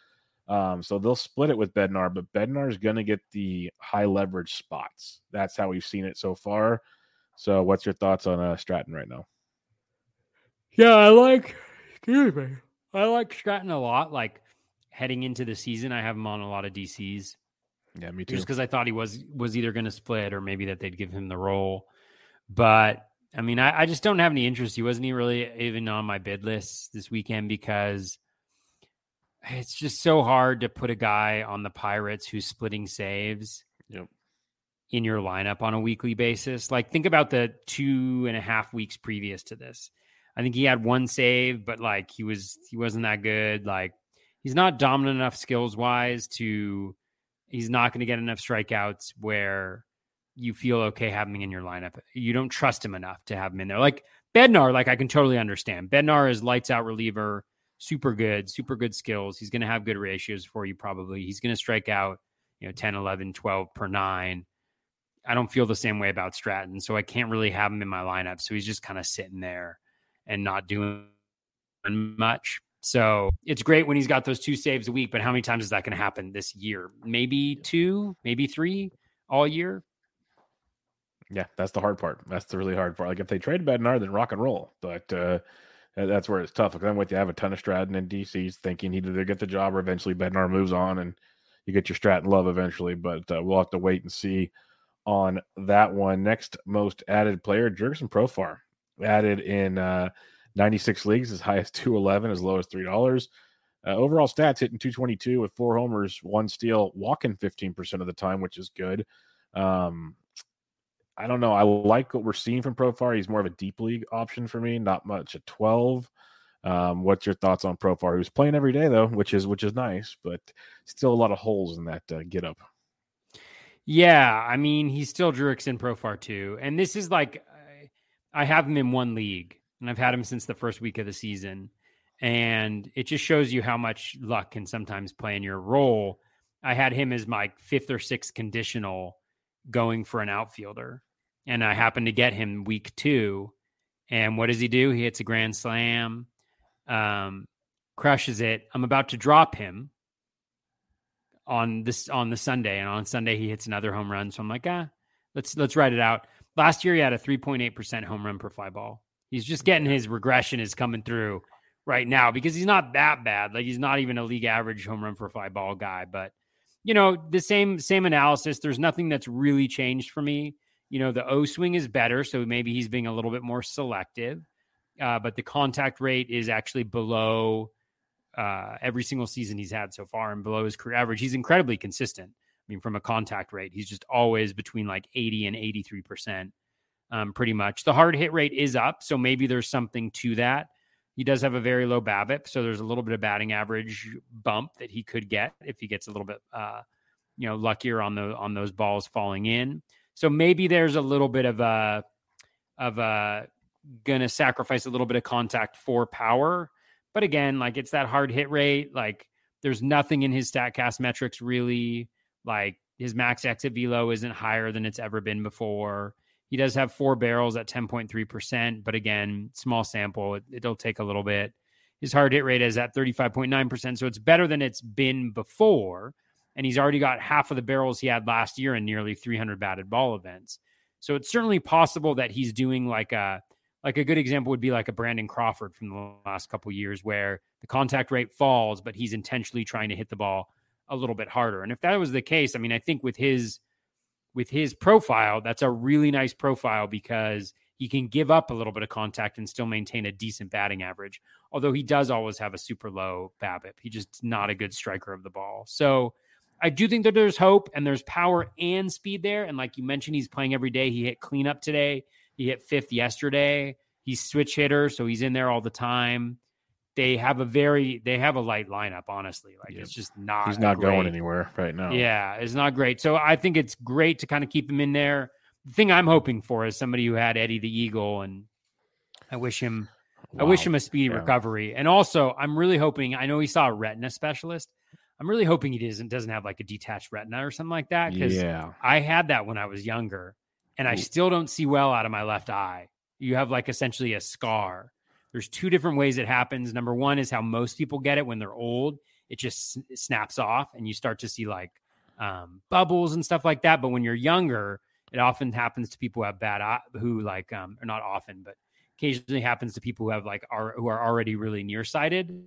So they'll split it with Bednar, but Bednar is going to get the high leverage spots. That's how we've seen it so far. So what's your thoughts on Stratton right now? Yeah, I like Stratton a lot. Like heading into the season, I have him on a lot of DCs. Yeah, me too. Just because I thought he was either going to split or maybe that they'd give him the role. But I mean, I just don't have any interest. He wasn't really even on my bid list this weekend because it's just so hard to put a guy on the Pirates who's splitting saves in your lineup on a weekly basis. Like think about the 2.5 weeks previous to this. I think he had one save, but like he wasn't that good. Like he's not dominant enough skills wise he's not going to get enough strikeouts where you feel okay having him in your lineup. You don't trust him enough to have him in there. Like Bednar, like I can totally understand. Bednar is lights out reliever, super good skills. He's going to have good ratios for you probably. He's going to strike out, 10, 11, 12 per 9. I don't feel the same way about Stratton, so I can't really have him in my lineup. So he's just kind of sitting there and not doing much. So it's great when he's got those 2 saves a week, but how many times is that going to happen this year? Maybe 2, maybe 3 all year. Yeah, that's the hard part. That's the really hard part. Like if they trade Bednar, then rock and roll. But that's where it's tough. Because I'm with you. I have a ton of Stratton and DCs thinking he'd either get the job or eventually Bednar moves on and you get your Stratton love eventually. But we'll have to wait and see on that one. Next most added player, Jurickson Profar. Added in 96 leagues, as high as 211, as low as $3. Overall stats hitting 222 with 4 homers, 1 steal, walking 15% of the time, which is good. I don't know. I like what we're seeing from Profar. He's more of a deep league option for me, not much at 12. What's your thoughts on Profar? Who's playing every day though, which is nice, but still a lot of holes in that get up. Yeah, I mean, he's still Jurickson Profar too. And this is like, I have him in 1 league, and I've had him since the first week of the season. And it just shows you how much luck can sometimes play in your role. I had him as my 5th or 6th conditional going for an outfielder. And I happened to get him week 2. And what does he do? He hits a grand slam, crushes it. I'm about to drop him on the Sunday. And on Sunday, he hits another home run. So I'm like, let's write it out. Last year, he had a 3.8% home run per fly ball. He's just getting his regression is coming through right now because he's not that bad. Like he's not even a league average home run per fly ball guy. But, the same analysis. There's nothing that's really changed for me. The O swing is better. So maybe he's being a little bit more selective. But the contact rate is actually below every single season he's had so far and below his career average. He's incredibly consistent. I mean, from a contact rate, he's just always between like 80 and 83%, pretty much. The hard hit rate is up, so maybe there's something to that. He does have a very low BABIP, so there's a little bit of batting average bump that he could get if he gets a little bit, luckier on those balls falling in. So maybe there's a little bit of gonna sacrifice a little bit of contact for power. But again, like it's that hard hit rate. Like there's nothing in his StatCast metrics really. Like his max exit velo isn't higher than it's ever been before. He does have 4 barrels at 10.3%, but again, small sample, it'll take a little bit. His hard hit rate is at 35.9%, so it's better than it's been before. And he's already got half of the barrels he had last year in nearly 300 batted ball events. So it's certainly possible that he's doing like a good example would be like a Brandon Crawford from the last couple of years where the contact rate falls, but he's intentionally trying to hit the ball a little bit harder. And if that was the case, I mean, I think with his profile, that's a really nice profile because he can give up a little bit of contact and still maintain a decent batting average. Although he does always have a super low BABIP. He's just not a good striker of the ball. So I do think that there's hope and there's power and speed there. And like you mentioned, he's playing every day. He hit cleanup today. He hit 5th yesterday. He's switch hitter, so he's in there all the time. They have a light lineup, honestly. Like it's just not. He's not great. going anywhere right now. Yeah, it's not great. So I think it's great to kind of keep him in there. The thing I'm hoping for is somebody who had Eddie the Eagle, and I wish him a speedy recovery. And also, I'm really hoping. I know he saw a retina specialist. I'm really hoping he doesn't have like a detached retina or something like that because I had that when I was younger, and I still don't see well out of my left eye. You have like essentially a scar. There's two different ways it happens. Number one is how most people get it when they're old. It just snaps off and you start to see like bubbles and stuff like that. But when you're younger, it often happens to people who have or not often, but occasionally happens to people who have who are already really nearsighted.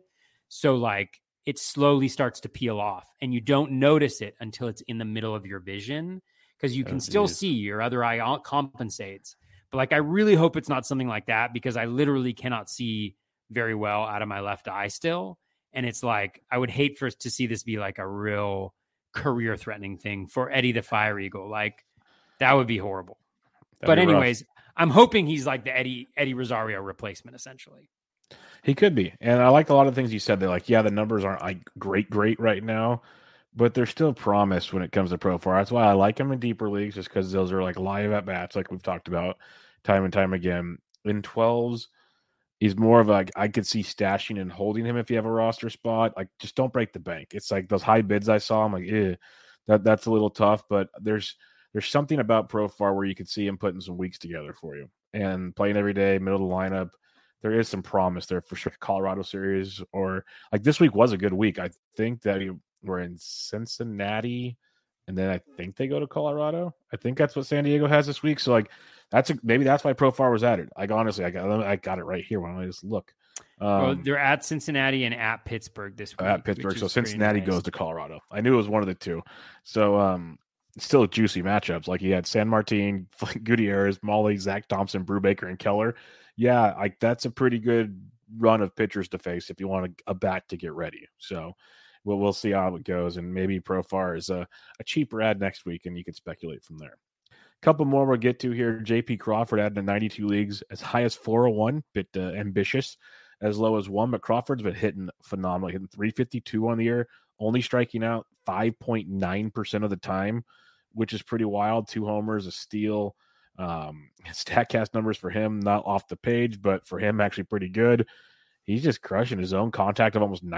So like it slowly starts to peel off and you don't notice it until it's in the middle of your vision because you can still see, your other eye compensates. But like, I really hope it's not something like that because I literally cannot see very well out of my left eye still. And it's like, I would hate to see this be like a real career threatening thing for Eddie the Fire Eagle. Like that would be horrible. But anyways, I'm hoping he's like the Eddie Rosario replacement essentially. He could be. And I like a lot of things you said. They're like, yeah, the numbers aren't like great right now, but there's still promise when it comes to Profar. That's why I like him in deeper leagues, just because those are like live at bats, like we've talked about time and time again. In 12s, he's more of like, I could see stashing and holding him if you have a roster spot. Like, just don't break the bank. It's like those high bids I saw. I'm like, that's a little tough, but there's something about Profar where you could see him putting some weeks together for you and playing every day, middle of the lineup. There is some promise there for sure. Colorado series, or like this week was a good week. I think that we're in Cincinnati and then I think they go to Colorado. I think that's what San Diego has this week. So like maybe that's why Profar was added. Like honestly, I got it right here. Why don't I just look? Well, they're at Cincinnati and at Pittsburgh this week. At Pittsburgh, so Cincinnati goes to Colorado. I knew it was one of the two. So still juicy matchups. Like he had San Martin, Gutierrez, Molly, Zach Thompson, Brubaker, and Keller. Yeah, like that's a pretty good run of pitchers to face if you want a bat to get ready. So we'll see how it goes, and maybe Profar is a cheaper ad next week, and you can speculate from there. A couple more we'll get to here. J.P. Crawford added to 92 leagues, as high as 401, bit ambitious, as low as 1, but Crawford's been hitting phenomenally, hitting 352 on the year, only striking out 5.9% of the time, which is pretty wild. 2 homers, a steal. StatCast numbers for him, not off the page, but for him, actually pretty good. He's just crushing his own contact of almost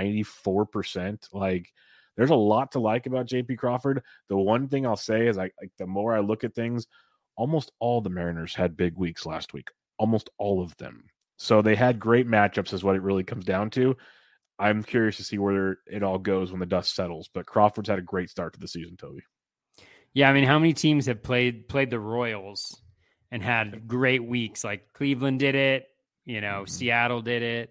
94%. Like, there's a lot to like about JP Crawford. The one thing I'll say is, like the more I look at things, almost all the Mariners had big weeks last week. Almost all of them. So they had great matchups is what it really comes down to. I'm curious to see where it all goes when the dust settles. But Crawford's had a great start to the season, Toby. Yeah, I mean, how many teams have played the Royals and had great weeks? Like Cleveland did it, Seattle did it.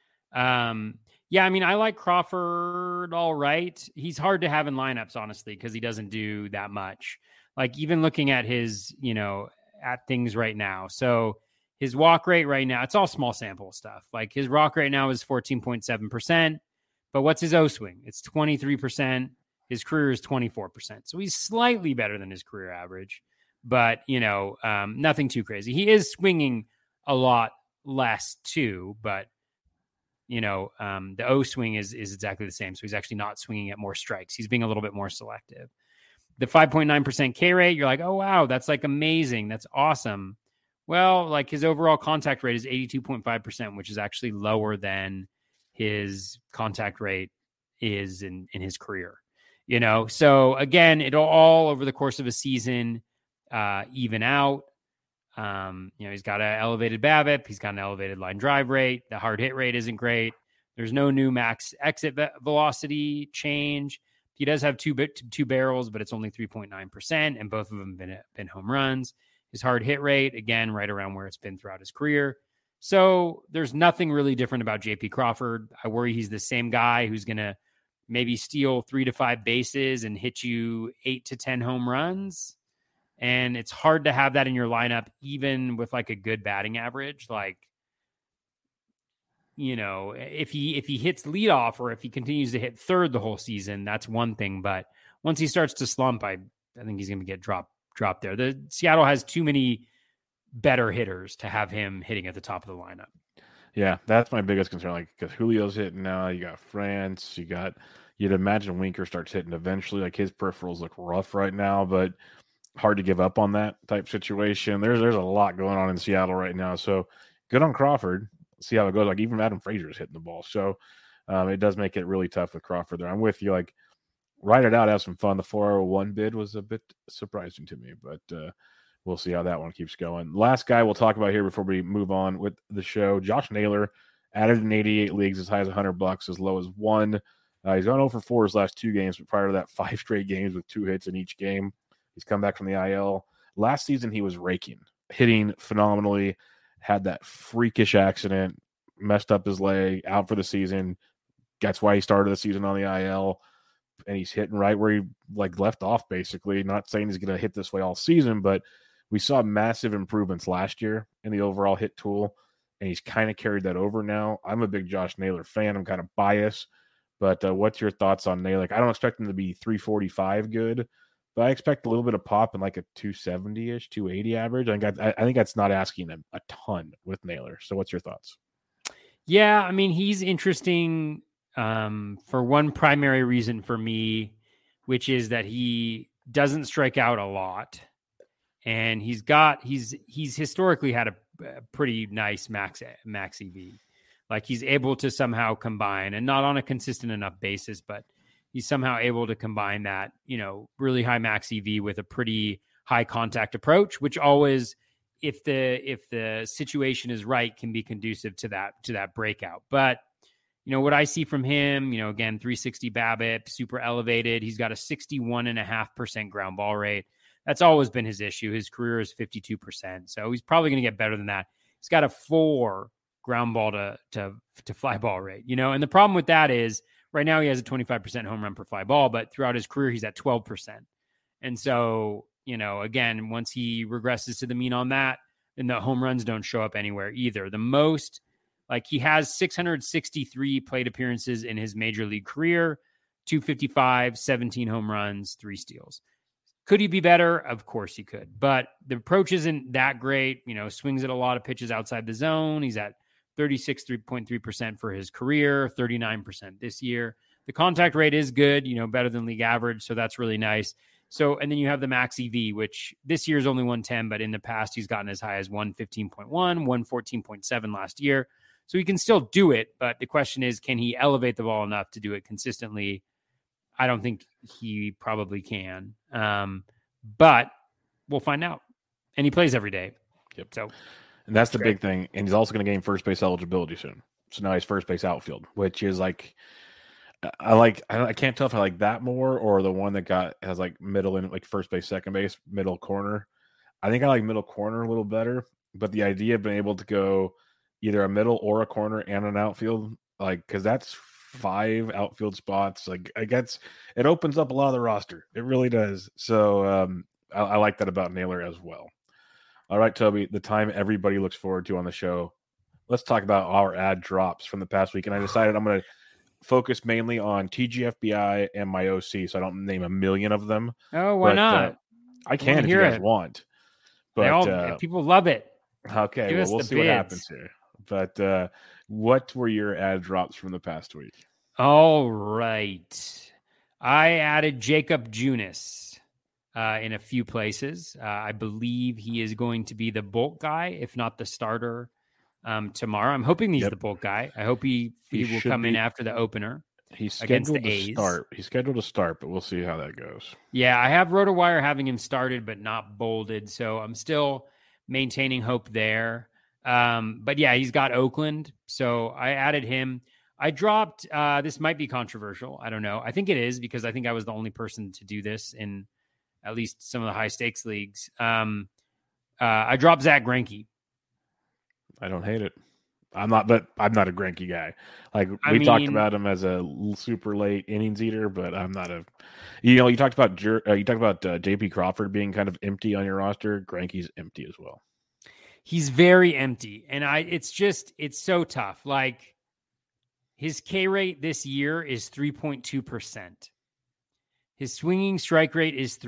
Yeah, I mean, I like Crawford all right. He's hard to have in lineups, honestly, because he doesn't do that much. Like even looking at his, at things right now. So his walk rate right now, it's all small sample stuff. Like his walk rate now is 14.7%, but what's his O swing? It's 23%. His career is 24%. So he's slightly better than his career average, but nothing too crazy. He is swinging a lot less too, but the O swing is exactly the same. So he's actually not swinging at more strikes. He's being a little bit more selective. The 5.9% K rate, you're like, oh, wow, that's like amazing. That's awesome. Well, like his overall contact rate is 82.5%, which is actually lower than his contact rate is in his career. So again, it'll all over the course of a season even out. He's got an elevated BABIP. He's got an elevated line drive rate. The hard hit rate isn't great. There's no new max exit velocity change. He does have two barrels, but it's only 3.9%, and both of them been home runs. His hard hit rate, again, right around where it's been throughout his career. So there's nothing really different about JP Crawford. I worry he's the same guy who's going to maybe steal 3 to 5 bases and hit you 8 to 10 home runs. And it's hard to have that in your lineup, even with like a good batting average. Like, if he hits leadoff or if he continues to hit third the whole season, that's one thing. But once he starts to slump, I think he's going to get dropped there. The Seattle has too many better hitters to have him hitting at the top of the lineup. Yeah, that's my biggest concern. Like, because Julio's hitting now, you got France, you'd imagine Winker starts hitting eventually. Like his peripherals look rough right now, but hard to give up on that type situation. There's a lot going on in Seattle right now. So good on Crawford. See how it goes. Like even Adam Frazier is hitting the ball. So it does make it really tough with Crawford there. I'm with you. Like ride it out, have some fun. The 401 bid was a bit surprising to me, but we'll see how that one keeps going. Last guy we'll talk about here before we move on with the show, Josh Naylor, added in 88 leagues as high as $100, as low as 1. He's gone 0 for 4 his last 2 games, but prior to that, 5 straight games with 2 hits in each game. He's come back from the IL. Last season, he was raking, hitting phenomenally, had that freakish accident, messed up his leg, out for the season. That's why he started the season on the IL, and he's hitting right where he left off, basically. Not saying he's going to hit this way all season, but we saw massive improvements last year in the overall hit tool, and he's kind of carried that over now. I'm a big Josh Naylor fan. I'm kind of biased, but what's your thoughts on Naylor? I don't expect him to be 345 good, but I expect a little bit of pop in like a 270-ish, 280 average. I think that's not asking him a ton with Naylor. So what's your thoughts? Yeah, I mean, he's interesting for one primary reason for me, which is that he doesn't strike out a lot. And he's historically had a pretty nice max EV. Like he's able to somehow combine, and not on a consistent enough basis, but he's somehow able to combine that, really high max EV with a pretty high contact approach, which always, if the situation is right, can be conducive to that breakout. But what I see from him, again, 360 BABIP, super elevated. He's got a 61.5% ground ball rate. That's always been his issue. His career is 52%. So he's probably going to get better than that. He's got a 4 ground ball to fly ball rate, and the problem with that is right now he has a 25% home run per fly ball, but throughout his career, he's at 12%. And so, again, once he regresses to the mean on that, then the home runs don't show up anywhere either. The most, he has 663 plate appearances in his major league career, 255, 17 home runs, 3 steals. Could he be better? Of course he could. But the approach isn't that great. Swings at a lot of pitches outside the zone. He's at 36.3% for his career, 39% this year. The contact rate is good, better than league average. So that's really nice. So, and then you have the max EV, which this year is only 110, but in the past he's gotten as high as 115.1, 114.7 last year. So he can still do it. But the question is, can he elevate the ball enough to do it consistently? I don't think he probably can. But we'll find out. And he plays every day. Yep. So, and that's the big thing. And he's also going to gain first base eligibility soon. So now he's first base outfield, which is I can't tell if I like that more or the one that has middle and first base, second base, middle corner. I think I like middle corner a little better, but the idea of being able to go either a middle or a corner and an outfield, cause that's 5 outfield spots. It opens up a lot of the roster. It really does. So I like that about Naylor as well. All right, Toby, the time everybody looks forward to on the show. Let's talk about our ad drops from the past week. And I decided I'm going to focus mainly on TGFBI and my OC, so I don't name a million of them. Oh, why not? I can if you guys want. But people love it. Okay, we'll see what happens here. But what were your ad drops from the past week? All right. I added Jacob Junis in a few places. I believe he is going to be the bulk guy, if not the starter tomorrow. I'm hoping he's the bulk guy. I hope he will come in after the opener. He's scheduled to start. He's scheduled to start, but we'll see how that goes. Yeah, I have RotoWire having him started, but not bolded. So I'm still maintaining hope there. But yeah, he's got Oakland. So I added him. I dropped, this might be controversial. I don't know. I think it is because I think I was the only person to do this in at least some of the high stakes leagues. I dropped Zach Greinke. I don't hate it. I'm not a Greinke guy. We talked about him as a super late innings eater, but I'm not a. You talked about JP Crawford being kind of empty on your roster. Greinke's empty as well. He's very empty, and it's so tough. His K rate this year is 3.2%. His swinging strike rate is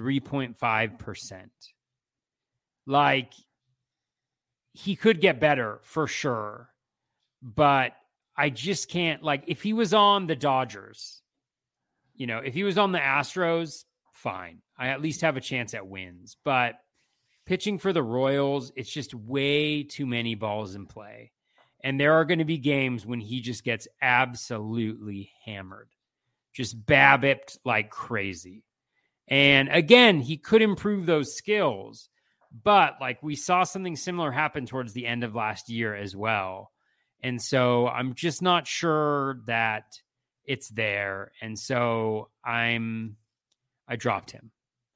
3.5%. He could get better for sure. But I just can't, if he was on the Dodgers, if he was on the Astros, fine. I at least have a chance at wins. But pitching for the Royals, it's just way too many balls in play. And there are going to be games when he just gets absolutely hammered. Just BABIP'd like crazy. And again, he could improve those skills. But like we saw something similar happen towards the end of last year as well. And so I'm just not sure that it's there. And so I dropped him.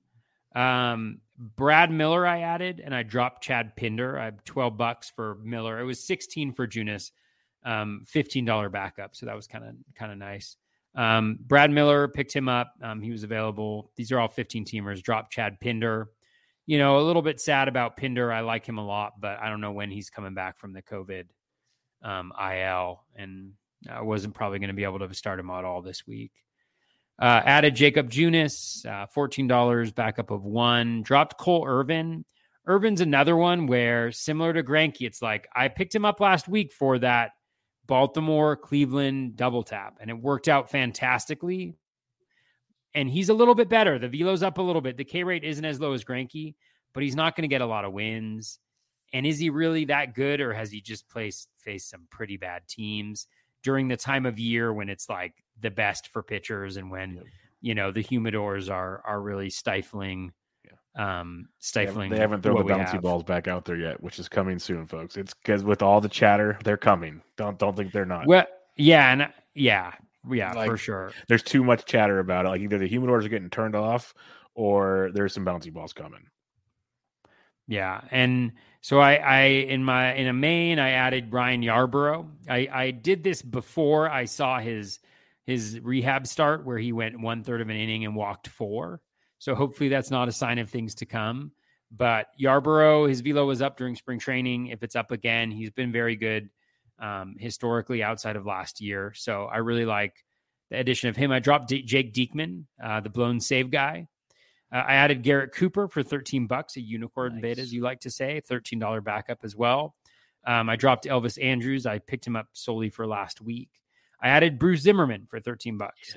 Brad Miller I added, and I dropped Chad Pinder. I have $12 for Miller. It was 16 for Junis, $15 backup. So that was kind of nice. Brad Miller, picked him up. He was available. These are all 15 teamers. Dropped Chad Pinder. A little bit sad about Pinder. I like him a lot, but I don't know when he's coming back from the COVID IL, and I wasn't probably going to be able to start him at all this week. Added Jacob Junis, $14, backup of 1. Dropped Cole Irvin. Irvin's another one where, similar to Greinke, it's like I picked him up last week for that Baltimore, Cleveland double tap, and it worked out fantastically. And he's a little bit better. The velo's up a little bit. The K rate isn't as low as Greinke, but he's not going to get a lot of wins. And is he really that good, or has he just faced some pretty bad teams during the time of year when it's like the best for pitchers and when, the humidors are really stifling. They haven't thrown the bouncy balls back out there yet, which is coming soon, folks. It's because with all the chatter, they're coming. Don't think they're not. Well, yeah, like, for sure. There's too much chatter about it. Like either the humidors are getting turned off, or there's some bouncy balls coming. Yeah, and so I in a main I added Ryan Yarbrough. I did this before I saw his rehab start where he went 1/3 of an inning and walked 4. So hopefully that's not a sign of things to come. But Yarbrough, his velo was up during spring training. If it's up again, he's been very good historically outside of last year. So I really like the addition of him. I dropped Jake Diekman, the blown save guy. I added Garrett Cooper for $13, a unicorn bid, as you like to say, $13 backup as well. I dropped Elvis Andrews. I picked him up solely for last week. I added Bruce Zimmerman for $13.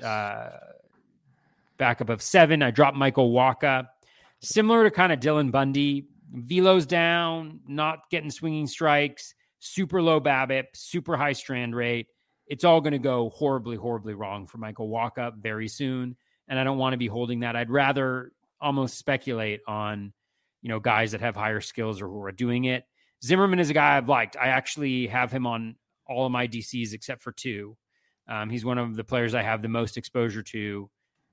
Backup of 7. I dropped Michael Wacha. Similar to kind of Dylan Bundy. Velo's down, not getting swinging strikes, super low BABIP, super high strand rate. It's all going to go horribly, horribly wrong for Michael Wacha very soon. And I don't want to be holding that. I'd rather almost speculate on, guys that have higher skills or who are doing it. Zimmerman is a guy I've liked. I actually have him on all of my DCs except for 2. He's one of the players I have the most exposure to.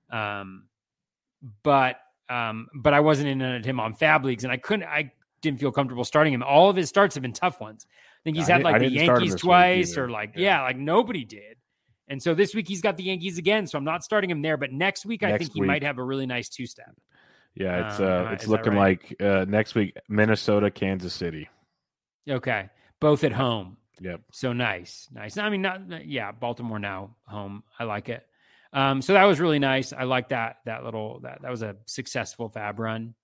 But I wasn't in him on Fab Leagues, and I didn't feel comfortable starting him. All of his starts have been tough ones. I think he's had the Yankees twice, or like nobody did. And so this week he's got the Yankees again, so I'm not starting him there. But next week I think he might have a really nice 2-step. Yeah, it's looking like next week Minnesota, Kansas City. Okay, both at home. Yep. So nice. I mean, Baltimore now home. I like it. So that was really nice. I like that was a successful Fab run.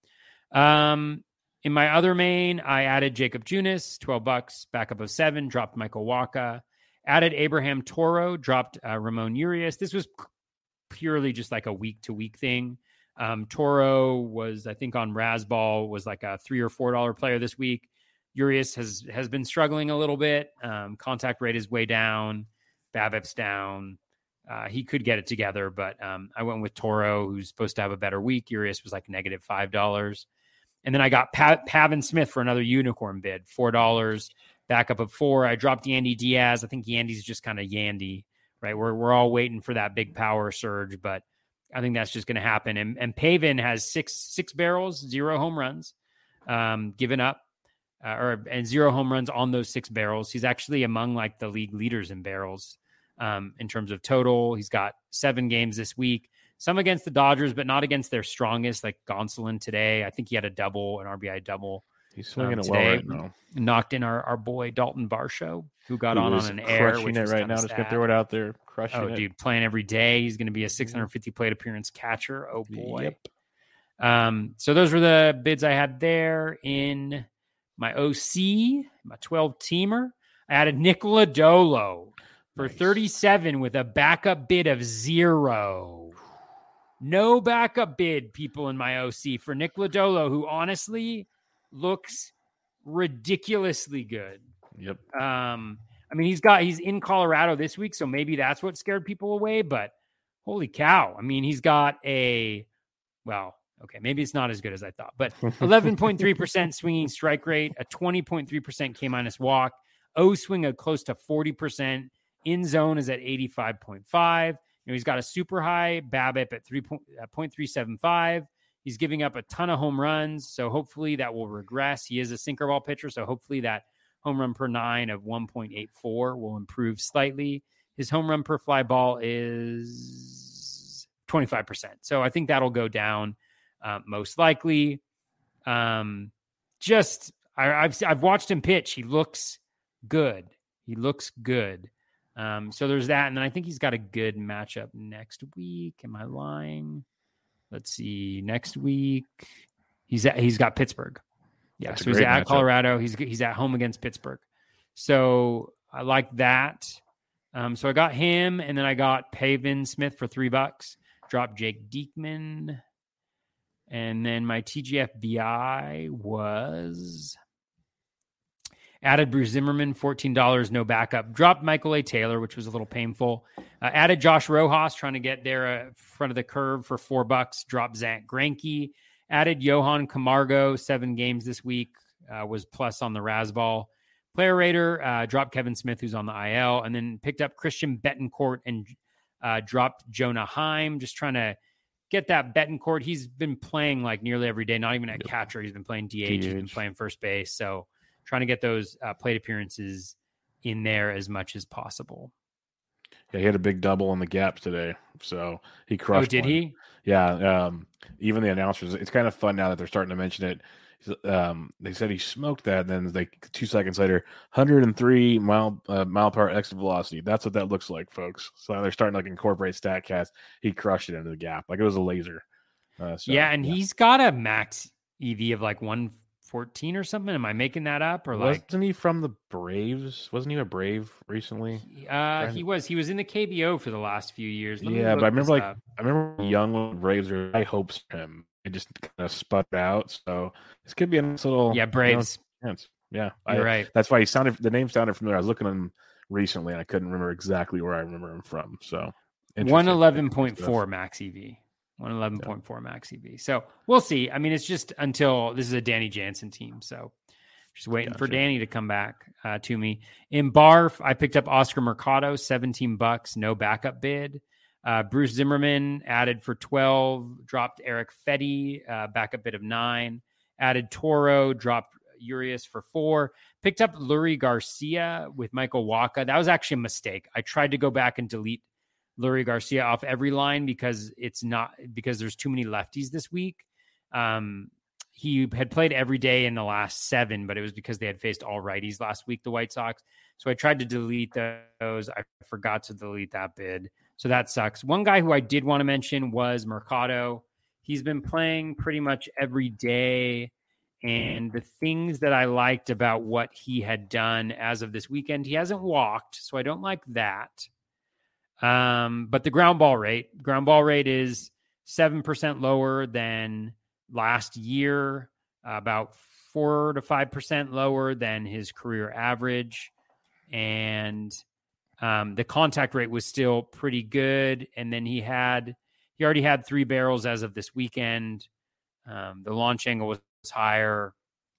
In my other main, I added Jacob Junis, $12, backup of 7, dropped Michael Wacha, added Abraham Toro, dropped Ramon Urias. This was purely just like a week-to-week thing. Toro was, I think, on Razzball, was like a $3 or $4 player this week. Urias has been struggling a little bit. Contact rate is way down. BABIP's down. He could get it together, but I went with Toro, who's supposed to have a better week. Urias was like -$5. And then I got Pavin Smith for another unicorn bid, $4, backup of 4. I dropped Yandy Diaz. I think Yandy's just kind of Yandy, right? We're all waiting for that big power surge, but I think that's just going to happen. And Pavin has six barrels, 0 home runs given up, and 0 home runs on those 6 barrels. He's actually among like the league leaders in barrels. In terms of total, he's got 7 games this week, some against the Dodgers, but not against their strongest, like Gonsolin today. I think he had an RBI double. He's swinging it well right now. Knocked in our boy Dalton Varsho, who got on an air. Crushing it right now. Just going to throw it out there. Crushing it. Dude, playing every day. He's going to be a 650 plate appearance catcher. Oh, boy. Yep. So those were the bids I had there. In my OC, my 12-teamer, I added Nick Lodolo for 37 with a backup bid of 0. No backup bid, people in my OC, for Nick Lodolo, who honestly looks ridiculously good. Yep. I mean, he's in Colorado this week, so maybe that's what scared people away, but holy cow. I mean, he's got Okay, maybe it's not as good as I thought, but 11.3% swinging strike rate, a 20.3% K- walk, O swing a close to 40%. In zone is at 85.5. He's got a super high BABIP at 3.375. He's giving up a ton of home runs, so hopefully that will regress. He is a sinker ball pitcher, so hopefully that home run per 9 of 1.84 will improve slightly. His home run per fly ball is 25%. So I think that'll go down most likely. I've watched him pitch. He looks good. So there's that. And then I think he's got a good matchup next week. Am I lying? Let's see. Next week, he's got Pittsburgh. Yeah, so he's at Colorado. He's at home against Pittsburgh. So I like that. So I got him, and then I got Pavin Smith for $3. Dropped Jake Diekman. And then my TGFBI was added Bruce Zimmerman, $14, no backup. Dropped Michael A. Taylor, which was a little painful. Added Josh Rojas, trying to get there front of the curve for $4. Dropped Zach Greinke. Added Johan Camargo, 7 games this week. Was plus on the Rasball. Player rater, dropped Kevin Smith, who's on the IL. And then picked up Christian Bettencourt and dropped Jonah Heim. Just trying to get that Bettencourt. He's been playing like nearly every day, not even at catcher. He's been playing DH. He's been playing first base. So trying to get those plate appearances in there as much as possible. Yeah, he had a big double on the gap today, so he crushed. Oh, did one. he? Yeah, even the announcers. It's kind of fun now that they're starting to mention it. They said he smoked that, and then like 2 seconds later, 103 mile per hour exit velocity. That's what that looks like, folks. So they're starting to like incorporate StatCast. He crushed it into the gap like it was a laser. He's got a max EV of like 114 or something. Am I making that up? Or wasn't he from the Braves? Wasn't he a Brave recently? He was in the KBO for the last few years. But I remember young with the Braves were high hopes for him. It just kind of sput out. So this could be a nice little Braves. Chance. Yeah, you're right. That's why the name sounded familiar. I was looking at him recently and I couldn't remember exactly where I remember him from. So 111.4 max EV. 111.4 max EV. So we'll see. I mean, it's just until this is a Danny Jansen team. So just waiting for Danny to come back to me. In BARF, I picked up Oscar Mercado, $17, no backup bid. Bruce Zimmerman added for 12, dropped Eric Fetty, backup bid of 9. Added Toro, dropped Urias for 4. Picked up Lurie Garcia with Michael Wacha. That was actually a mistake. I tried to go back and delete Lurie Garcia off every line because there's too many lefties this week. He had played every day in the last 7, but it was because they had faced all righties last week, the White Sox. So I tried to delete those. I forgot to delete that bid. So that sucks. One guy who I did want to mention was Mercado. He's been playing pretty much every day. And the things that I liked about what he had done as of this weekend, he hasn't walked. So I don't like that. But the ground ball rate is 7% lower than last year, about 4 to 5% lower than his career average. And the contact rate was still pretty good. And then he already had 3 barrels as of this weekend. The launch angle was higher,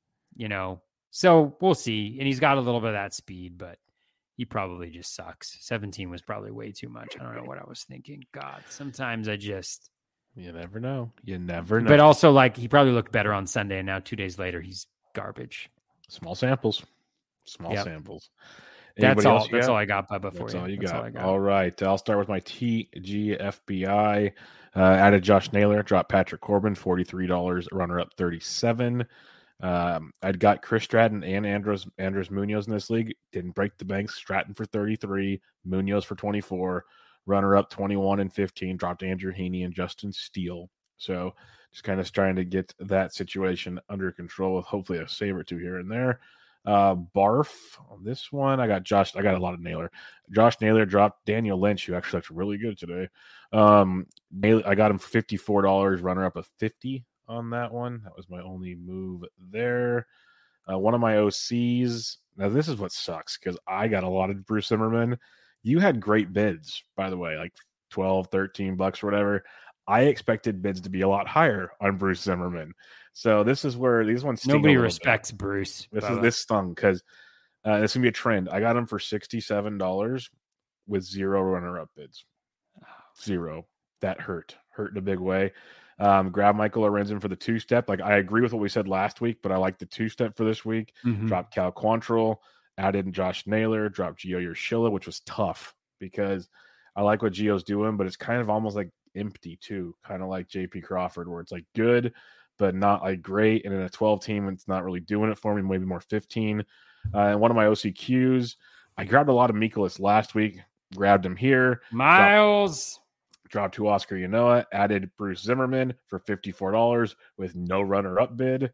so we'll see. And he's got a little bit of that speed, but he probably just sucks. 17 was probably way too much. I don't know what I was thinking. God, sometimes you never know. You never know. But also, he probably looked better on Sunday, and now 2 days later, he's garbage. Small samples. Samples. That's all I got, Bubba, for you. That's all you got. All right. I'll start with my TGFBI. Added Josh Naylor, dropped Patrick Corbin, $43, runner-up 37. I'd got Chris Stratton and Andres Munoz in this league. Didn't break the bank. Stratton for 33, Munoz for 24, runner-up 21 and 15. Dropped Andrew Heaney and Justin Steele. So just kind of trying to get that situation under control with hopefully a save or two here and there. Barf on this one, I got a lot of Naylor. Josh Naylor dropped Daniel Lynch, who actually looks really good today. I got him for $54, runner up of 50 on that one. That was my only move there. One of my OCs. Now this is what sucks because I got a lot of Bruce Zimmerman. You had great bids, by the way, like $12, $13 or whatever. I expected bids to be a lot higher on Bruce Zimmerman. So this is where these ones sting. Nobody respects Bruce. This stung because it's gonna be a trend. I got him for $67 with 0 runner-up bids. 0. That hurt in a big way. Grab Michael Lorenzen for the 2-step. Like, I agree with what we said last week, but I like the 2-step for this week. Dropped Cal Quantrill, added Josh Naylor, dropped Gio Urshela, which was tough because I like what Gio's doing, but it's kind of almost like empty too, kind of like JP Crawford, where it's like good, but not like great. And in a 12 team, it's not really doing it for me, maybe more 15. And one of my OCQs, I grabbed a lot of Mikolas last week, grabbed him here. Miles. Dropped to Oscar Yanoa, added Bruce Zimmerman for $54 with no runner-up bid.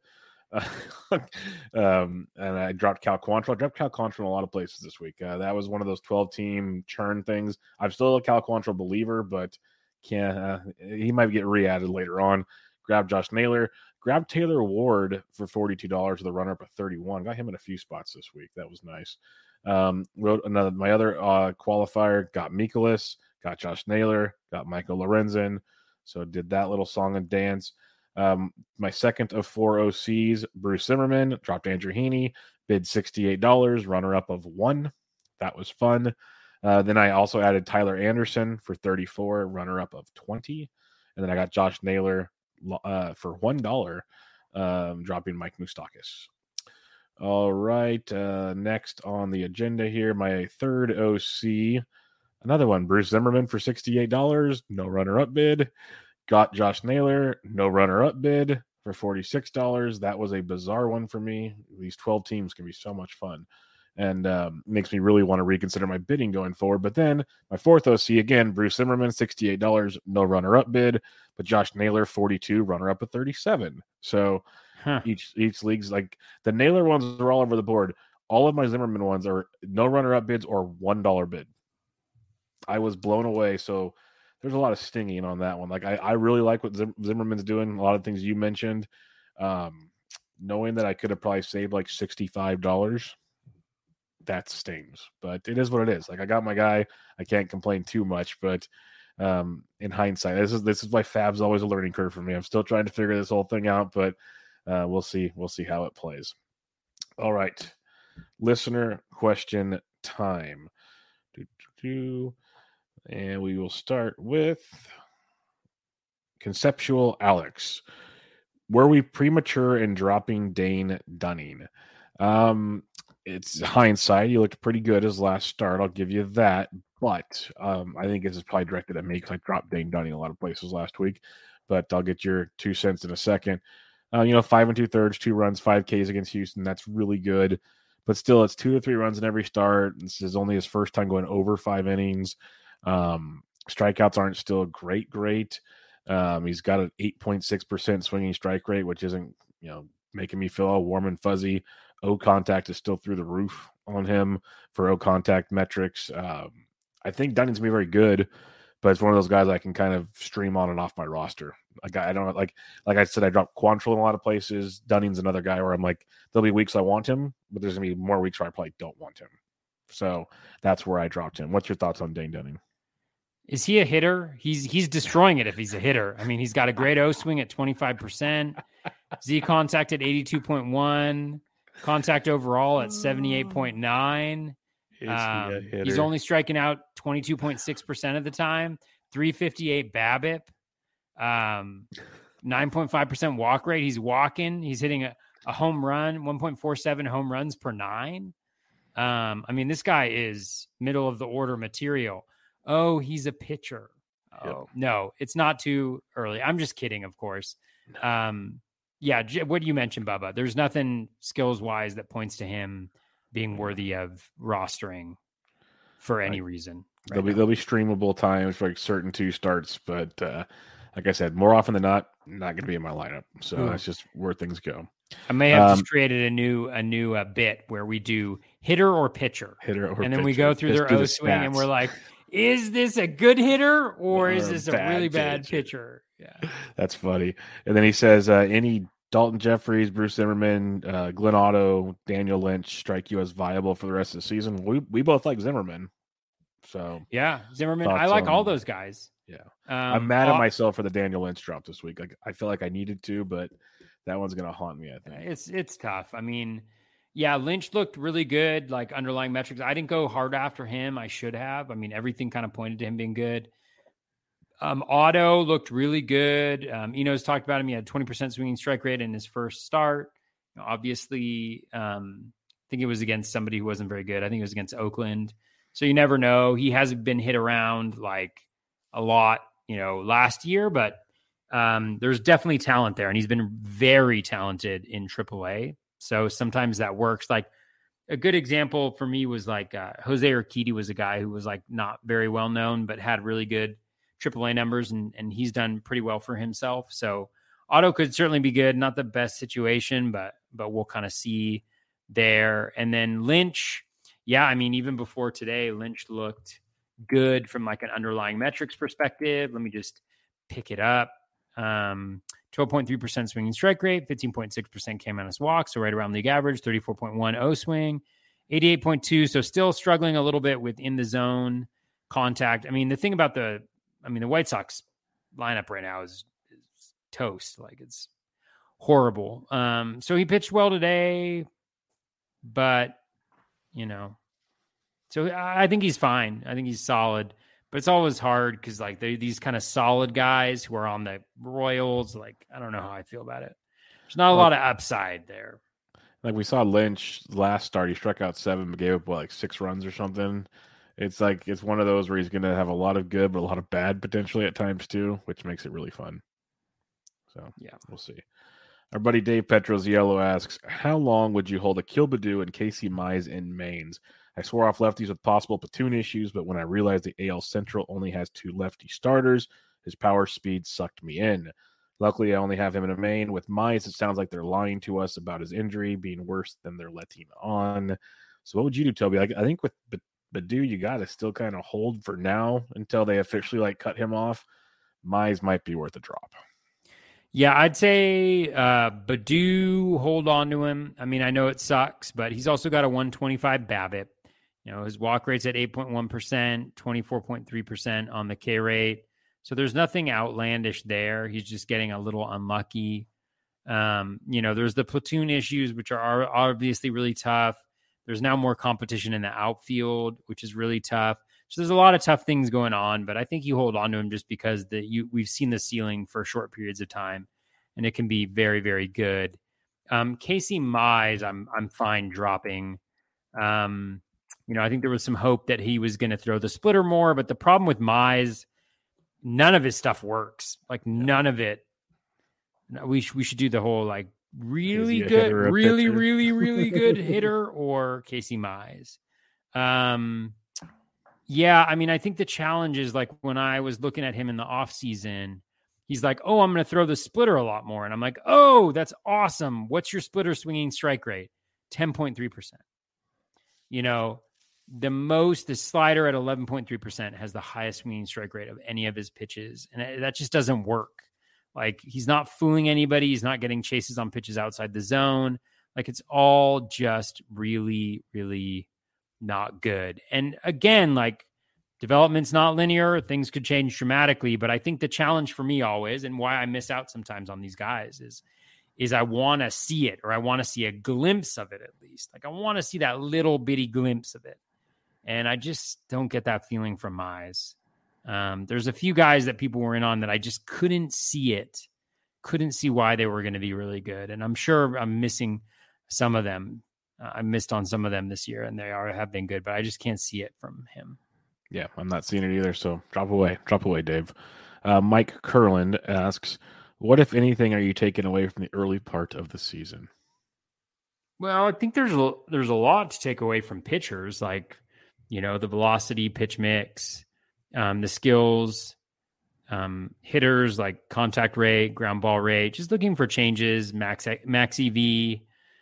And I dropped Cal Quantrill. I dropped Cal Quantrill in a lot of places this week. That was one of those 12-team churn things. I'm still a Cal Quantrill believer, but he might get re-added later on. Grabbed Josh Naylor. Grabbed Taylor Ward for $42 with a runner-up of 31. Got him in a few spots this week. That was nice. Wrote my other qualifier. Got Mikolas. Got Josh Naylor, got Michael Lorenzen. So did that little song and dance. My second of 4 OCs, Bruce Zimmerman, dropped Andrew Heaney, bid $68, runner-up of 1. That was fun. Then I also added Tyler Anderson for $34, runner-up of 20. And then I got Josh Naylor for $1, dropping Mike Moustakas. All right, next on the agenda here, my third OC, another one, Bruce Zimmerman for $68, no runner-up bid. Got Josh Naylor, no runner-up bid for $46. That was a bizarre one for me. These 12 teams can be so much fun and makes me really want to reconsider my bidding going forward. But then my fourth OC, again, Bruce Zimmerman, $68, no runner-up bid, but Josh Naylor, $42, runner-up at $37. So each league's like the Naylor ones are all over the board. All of my Zimmerman ones are no runner-up bids or $1 bid. I was blown away. So there's a lot of stinging on that one. Like I really like what Zimmerman's doing. A lot of things you mentioned. Knowing that I could have probably saved like $65, that stings. But it is what it is. Like I got my guy. I can't complain too much. But in hindsight, this is why Fab's always a learning curve for me. I'm still trying to figure this whole thing out, but we'll see. We'll see how it plays. All right, listener question time. And we will start with Conceptual Alex. Were we premature in dropping Dane Dunning? It's hindsight. He looked pretty good his last start. I'll give you that. But I think this is probably directed at me because I dropped Dane Dunning a lot of places last week. But I'll get your 2 cents in a second. 5 2/3, 2 runs, 5 Ks against Houston. That's really good. But still, it's 2 to 3 runs in every start. This is only his first time going over 5 innings. Strikeouts aren't still great. He's got an 8.6% swinging strike rate, which isn't, making me feel all warm and fuzzy. O contact is still through the roof on him for O contact metrics. I think Dunning's gonna be very good, but it's one of those guys I can kind of stream on and off my roster. Like I don't like I said, I dropped Quantrill in a lot of places. Dunning's another guy where I'm like, there'll be weeks I want him, but there's gonna be more weeks where I probably don't want him. So that's where I dropped him. What's your thoughts on Dane Dunning? Is he a hitter? He's destroying it if he's a hitter. I mean, he's got a great O swing at 25%, Z contact at 82.1, contact overall at 78.9. He's only striking out 22.6% of the time, 358 BABIP, 9.5% walk rate. He's walking. He's hitting a home run, 1.47 home runs per 9. I mean, this guy is middle of the order material. Oh, he's a pitcher. Oh, no, it's not too early. I'm just kidding, of course. What you mentioned, Bubba, there's nothing skills-wise that points to him being worthy of rostering for any reason. There'll be streamable times for like certain 2 starts, but like I said, more often than not going to be in my lineup. So that's just where things go. I may have just created a new bit where we do hitter or pitcher, and then we go through their O swing, and we're like, is this a good hitter or is this a really bad pitcher? Yeah, that's funny. And then he says, any Dalton Jeffries, Bruce Zimmerman, Glenn Otto, Daniel Lynch strike you as viable for the rest of the season? We both like Zimmerman. So yeah, Zimmerman. I like all those guys. Yeah. I'm mad Uh, at myself for the Daniel Lynch drop this week. Like, I feel like I needed to, but that one's going to haunt me, I think. It's tough. I mean, yeah, Lynch looked really good, like underlying metrics. I didn't go hard after him. I should have. I mean, everything kind of pointed to him being good. Otto looked really good. Eno's talked about him. He had 20% swinging strike rate in his first start. Obviously, I think it was against somebody who wasn't very good. I think it was against Oakland. So you never know. He hasn't been hit around like a lot, last year, but there's definitely talent there. And he's been very talented in AAA. So sometimes that works. Like a good example for me was like Jose Urquidy was a guy who was like not very well known, but had really good AAA numbers, and he's done pretty well for himself. So Otto could certainly be good. Not the best situation, but we'll kind of see there. And then Lynch, yeah, I mean, even before today, Lynch looked good from like an underlying metrics perspective. Let me just pick it up. 12.3% swinging strike rate, 15.6% K minus walk, so right around league average, 34.1 O swing, 88.2, so still struggling a little bit with in the zone contact. I mean, the thing about the White Sox lineup right now is toast. Like, it's horrible. So he pitched well today, but, so I think he's fine. I think he's solid. But it's always hard because, like, these kind of solid guys who are on the Royals, like, I don't know how I feel about it. There's not a lot of upside there. Like, we saw Lynch last start. He struck out 7, but gave up, like 6 runs or something. It's like, it's one of those where he's going to have a lot of good, but a lot of bad potentially at times too, which makes it really fun. So, yeah, we'll see. Our buddy Dave Petroziello asks, how long would you hold Akil Baddoo and Casey Mize in mains? I swore off lefties with possible platoon issues, but when I realized the AL Central only has 2 lefty starters, his power speed sucked me in. Luckily, I only have him in a main. With Mize, it sounds like they're lying to us about his injury being worse than they're letting on. So what would you do, Toby? I think with Baddoo, you got to still kind of hold for now until they officially like cut him off. Mize might be worth a drop. Yeah, I'd say Baddoo, hold on to him. I mean, I know it sucks, but he's also got a 125 BABIP. His walk rate's at 8.1%, 24.3% on the K rate. So there's nothing outlandish there. He's just getting a little unlucky. There's the platoon issues, which are obviously really tough. There's now more competition in the outfield, which is really tough. So there's a lot of tough things going on, but I think you hold on to him just because we've seen the ceiling for short periods of time, and it can be very, very good. Casey Mize, I'm fine dropping. I think there was some hope that he was going to throw the splitter more, but the problem with Mize, none of his stuff works. Like, none of it. We should do the whole like really good, really, really, really good hitter or Casey Mize. Yeah, I mean, I think the challenge is like when I was looking at him in the off season, he's like, "Oh, I'm going to throw the splitter a lot more," and I'm like, "Oh, that's awesome! What's your splitter swinging strike rate? 10.3%." The slider at 11.3% has the highest swinging strike rate of any of his pitches, and that just doesn't work. Like, he's not fooling anybody. He's not getting chases on pitches outside the zone. Like, it's all just really, really not good. And again, like, development's not linear. Things could change dramatically. But I think the challenge for me always, and why I miss out sometimes on these guys, is I want to see it, or I want to see a glimpse of it at least. Like, I want to see that little bitty glimpse of it. And I just don't get that feeling from Mize. There's a few guys that people were in on that I just couldn't see why they were going to be really good. And I'm sure I'm missing some of them. I missed on some of them this year, and they have been good, but I just can't see it from him. Yeah, I'm not seeing it either. So drop away, Dave. Mike Kurland asks, what, if anything, are you taking away from the early part of the season? Well, I think there's a lot to take away from pitchers, like, the velocity, pitch mix, the skills, hitters, like contact rate, ground ball rate, just looking for changes, max EV,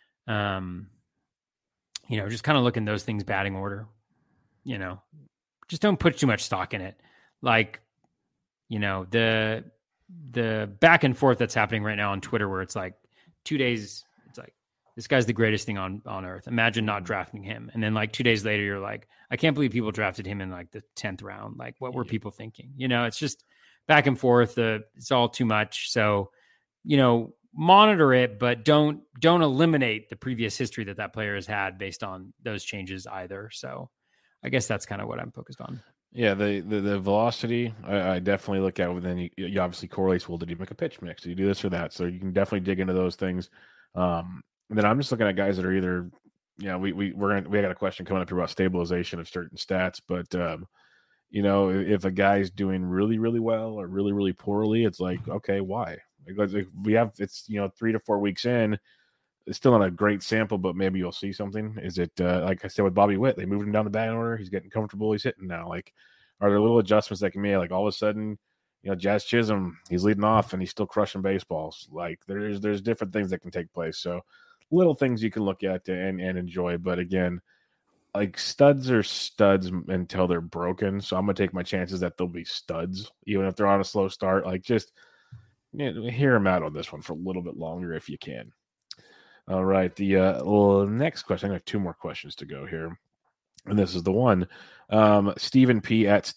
just kind of looking those things, batting order, just don't put too much stock in it. Like, the back and forth that's happening right now on Twitter, where it's like 2 days, it's like, this guy's the greatest thing on earth. Imagine not drafting him. And then like 2 days later, you're like, I can't believe people drafted him in like the 10th round. Like, what were people thinking? It's just, back and forth. It's all too much. So, monitor it, but don't eliminate the previous history that player has had based on those changes either. So I guess that's kind of what I'm focused on. Yeah, the velocity, I definitely look at it. Then you obviously correlates, well, did you make a pitch mix? Did you do this or that? So you can definitely dig into those things. And then I'm just looking at guys that are either, we got a question coming up here about stabilization of certain stats, but if a guy's doing really, really well or really, really poorly, it's like, okay, why? Like it's 3 to 4 weeks in. It's still not a great sample, but maybe you'll see something. Is it like I said with Bobby Witt? They moved him down the batting order. He's getting comfortable. He's hitting now. Like, are there little adjustments that can be like all of a sudden, Jazz Chisholm, he's leading off and he's still crushing baseballs. Like there's different things that can take place. So little things you can look at and enjoy. But again, like studs are studs until they're broken. So I'm gonna take my chances that they'll be studs even if they're on a slow start. Like just hear them out on this one for a little bit longer if you can. All right. The next question. I have 2 more questions to go here. And this is the one. Stephen P. at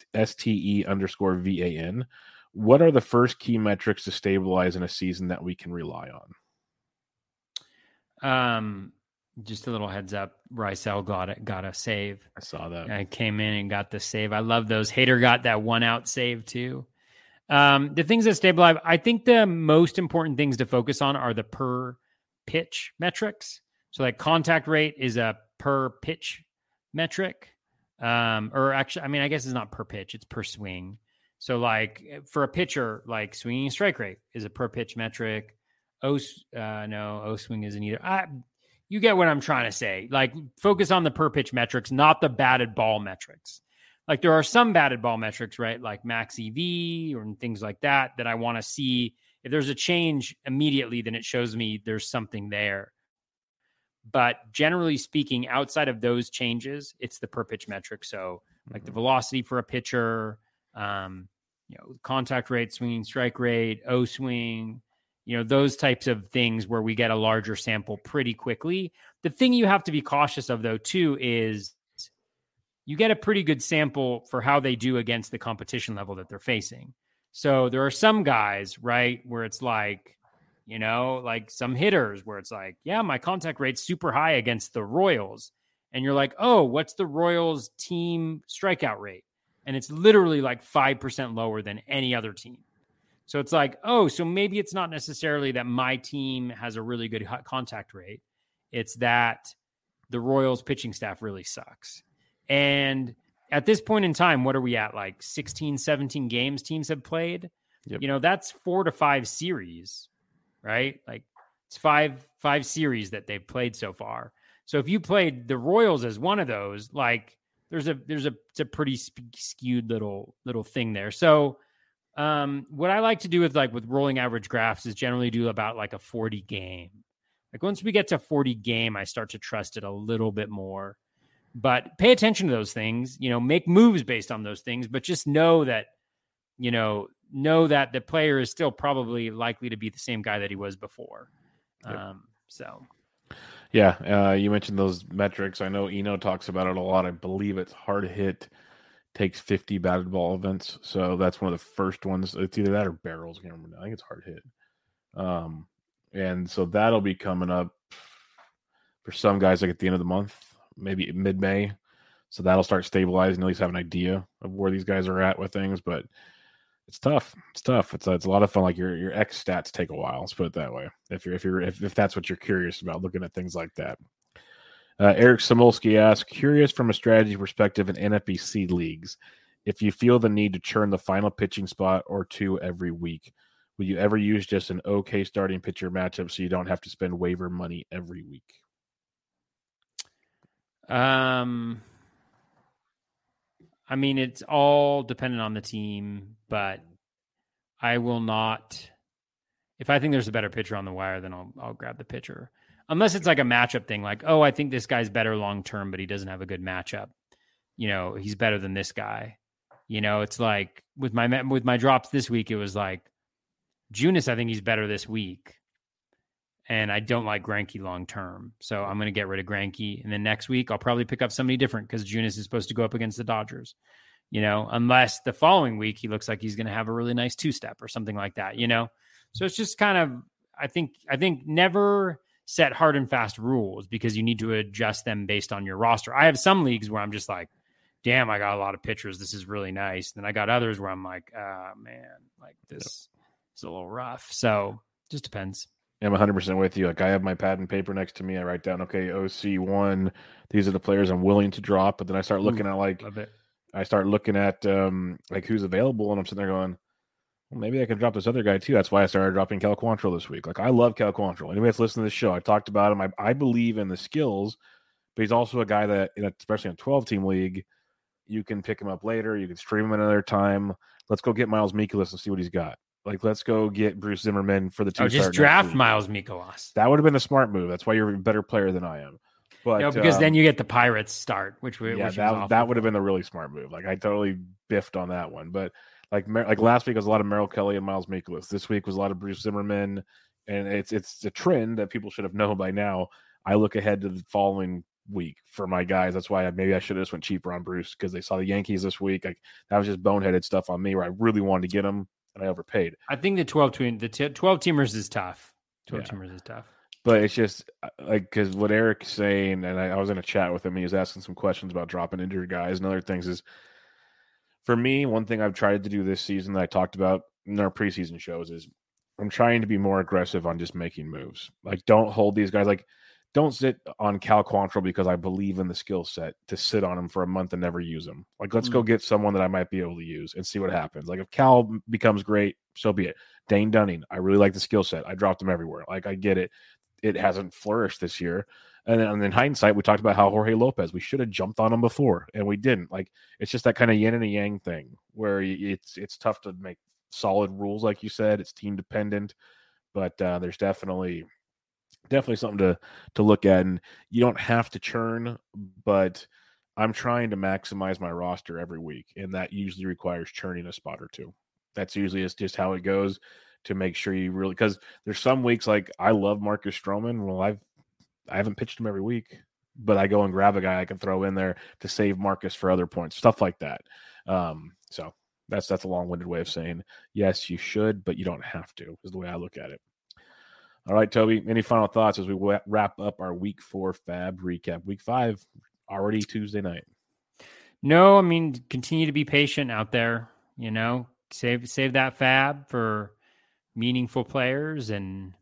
STE_VAN. What are the first key metrics to stabilize in a season that we can rely on? Just a little heads up. Rysel got a save. I saw that. I came in and got the save. I love those. Hader got that 1-out save too. The things that stabilize, I think the most important things to focus on are the per pitch metrics. So like contact rate is a per pitch metric. Or actually, I mean, I guess it's not per pitch, it's per swing. So like for a pitcher, like swinging strike rate is a per pitch metric. O swing isn't either. You get what I'm trying to say. Like focus on the per pitch metrics, not the batted ball metrics. Like there are some batted ball metrics, right? Like max EV or things like that I want to see. If there's a change immediately, then it shows me there's something there. But generally speaking, outside of those changes, it's the per pitch metric. So like the velocity for a pitcher, contact rate, swinging strike rate, O swing, those types of things where we get a larger sample pretty quickly. The thing you have to be cautious of though, too, is you get a pretty good sample for how they do against the competition level that they're facing. So there are some guys, right, where it's like, like some hitters where it's like, yeah, my contact rate's super high against the Royals. And you're like, oh, what's the Royals team strikeout rate? And it's literally like 5% lower than any other team. So it's like, oh, so maybe it's not necessarily that my team has a really good contact rate. It's that the Royals pitching staff really sucks. And at this point in time, what are we at? Like 16, 17 games teams have played. Yep. That's 4 to 5 series, right? Like it's five series that they've played so far. So if you played the Royals as one of those, like it's a pretty skewed little thing there. So what I like to do with rolling average graphs is generally do about like a 40 game. Like once we get to 40 game, I start to trust it a little bit more. But pay attention to those things, make moves based on those things, but just know that the player is still probably likely to be the same guy that he was before. Yep. You mentioned those metrics. I know Eno talks about it a lot. I believe it's hard hit takes 50 batted ball events. So that's one of the first ones. It's either that or barrels. I can't remember. I think it's hard hit. And so that'll be coming up for some guys like at the end of the month, maybe mid-May. So that'll start stabilizing, at least have an idea of where these guys are at with things. But it's tough. It's a lot of fun. Like your X stats take a while. Let's put it that way. If that's what you're curious about, looking at things like that. Eric Samolsky asks, curious from a strategy perspective in NFBC leagues, if you feel the need to churn the final pitching spot or 2 every week, will you ever use just an okay starting pitcher matchup so you don't have to spend waiver money every week? I mean, it's all dependent on the team, but I will not. If I think there's a better pitcher on the wire, then I'll grab the pitcher. Unless it's like a matchup thing, like, oh, I think this guy's better long term, but he doesn't have a good matchup. He's better than this guy. It's like with my drops this week, it was like Junis, I think he's better this week. And I don't like Greinke long term. So I'm going to get rid of Greinke. And then next week, I'll probably pick up somebody different because Junis is supposed to go up against the Dodgers. unless the following week he looks like he's going to have a really nice 2-step or something like that, So it's just kind of, I think never set hard and fast rules, because you need to adjust them based on your roster. I have some leagues where I'm just like, damn, I got a lot of pitchers. This is really nice. And then I got others where I'm like, man, like this is a little rough. So just depends. I'm 100% with you. Like, I have my pad and paper next to me. I write down, okay, OC1, these are the players I'm willing to drop. But then I start looking at like who's available, and I'm sitting there going, well, maybe I could drop this other guy too. That's why I started dropping Cal Quantrill this week. Like, I love Cal Quantrill. Anybody that's listening to this show, I talked about him. I believe in the skills, but he's also a guy that, especially in a 12-team league, you can pick him up later. You can stream him another time. Let's go get Miles Mikolas and see what he's got. Like, let's go get Bruce Zimmerman for the 2 just draft Miles Mikolas. That would have been a smart move. That's why you're a better player than I am. But because then you get the Pirates start, which that would have been a really smart move. Like, I totally biffed on that one. But like last week was a lot of Merrill Kelly and Miles Mikolas. This week was a lot of Bruce Zimmerman, and it's a trend that people should have known by now. I look ahead to the following week for my guys. That's why maybe I should have just went cheaper on Bruce, because they saw the Yankees this week. Like, that was just boneheaded stuff on me where I really wanted to get him, and I overpaid. I think the 12-teamers is tough. 12-teamers is tough. But it's just like, because what Eric's saying, and I was in a chat with him, he was asking some questions about dropping injured guys and other things. Is, for me, one thing I've tried to do this season that I talked about in our preseason shows is I'm trying to be more aggressive on just making moves. Like, don't hold these guys. Like, don't sit on Cal Quantrill because I believe in the skill set to sit on him for a month and never use him. Like, let's go get someone that I might be able to use and see what happens. Like, if Cal becomes great, so be it. Dane Dunning, I really like the skill set. I dropped him everywhere. Like, I get it. It hasn't flourished this year. And then in hindsight, we talked about how Jorge Lopez, we should have jumped on him before, and we didn't. Like, it's just that kind of yin and a yang thing where it's tough to make solid rules, like you said. It's team dependent, but there's definitely something to look at. And you don't have to churn, but I'm trying to maximize my roster every week, and that usually requires churning a spot or two. That's usually just how it goes, to make sure you really, because there's some weeks like I love Marcus Stroman. Well, I haven't pitched him every week, but I go and grab a guy I can throw in there to save Marcus for other points, stuff like that. So that's a long-winded way of saying, yes, you should, but you don't have to, is the way I look at it. All right, Toby, any final thoughts as we wrap up our week 4 Fab recap? Week 5, already Tuesday night. No, I mean, continue to be patient out there, save that Fab for meaningful players, and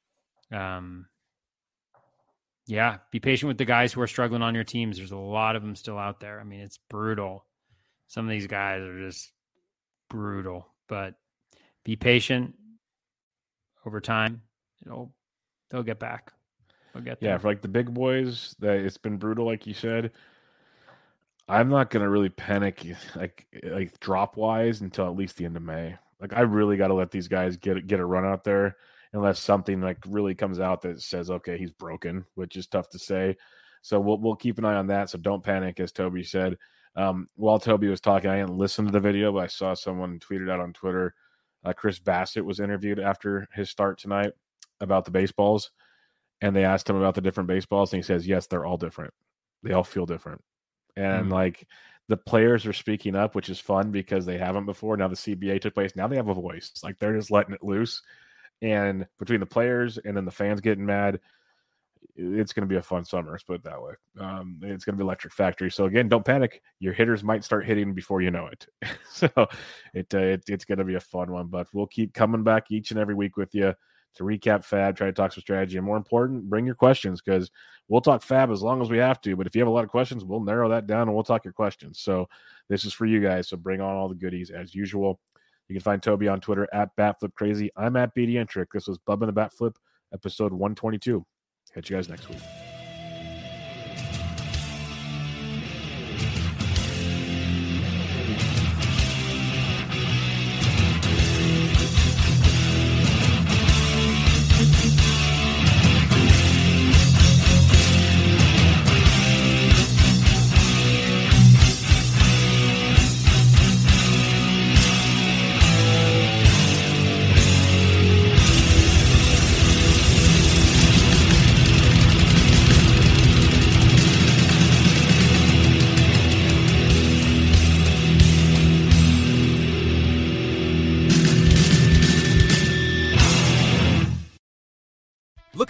be patient with the guys who are struggling on your teams. There's a lot of them still out there. I mean, it's brutal. Some of these guys are just brutal, but be patient. Over time, they'll get back. They'll get there. Yeah, for like the big boys, that it's been brutal, like you said. I'm not gonna really panic like drop wise until at least the end of May. Like, I really got to let these guys get a run out there, unless something like really comes out that says, okay, he's broken, which is tough to say. So we'll keep an eye on that. So don't panic, as Toby said. While Toby was talking, I didn't listen to the video, but I saw someone tweeted out on Twitter. Chris Bassett was interviewed after his start tonight about the baseballs, and they asked him about the different baseballs, and he says, yes, they're all different. They all feel different. And like, the players are speaking up, which is fun because they haven't before. Now the CBA took place. Now they have a voice. Like, they're just letting it loose. And between the players and then the fans getting mad, it's going to be a fun summer. Let's put it that way. It's going to be electric factory. So again, don't panic. Your hitters might start hitting before you know it. So it's going to be a fun one. But we'll keep coming back each and every week with you to recap Fab, try to talk some strategy, and more important, bring your questions, because we'll talk Fab as long as we have to. But if you have a lot of questions, we'll narrow that down and we'll talk your questions. So this is for you guys. So bring on all the goodies as usual. You can find Toby on Twitter at BatFlipCrazy. I'm at BDentric. This was Bubba and the Bat Flip, episode 122. Catch you guys next week.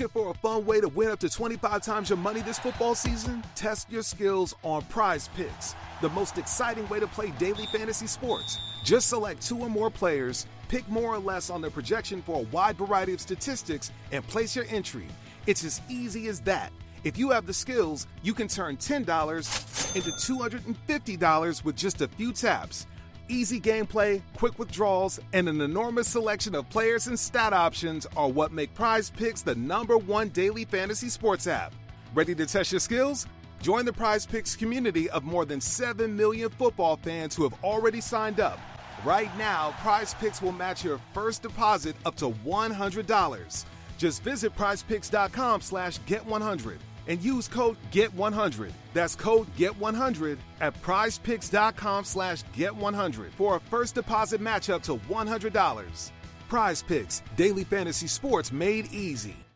Looking for a fun way to win up to 25 times your money this football season? Test your skills on Prize Picks, the most exciting way to play daily fantasy sports. Just select 2 or more players, pick more or less on their projection for a wide variety of statistics, and place your entry. It's as easy as that. If you have the skills, you can turn $10 into $250 with just a few taps. Easy gameplay, quick withdrawals, and an enormous selection of players and stat options are what make Prize Picks the #1 daily fantasy sports app. Ready to test your skills? Join the Prize Picks community of more than 7 million football fans who have already signed up. Right now, Prize Picks will match your first deposit up to $100. Just visit prizepicks.com/get100 and use code GET100. That's code GET100 at prizepicks.com/get100 for a first deposit match up to $100. Prize Picks, daily fantasy sports made easy.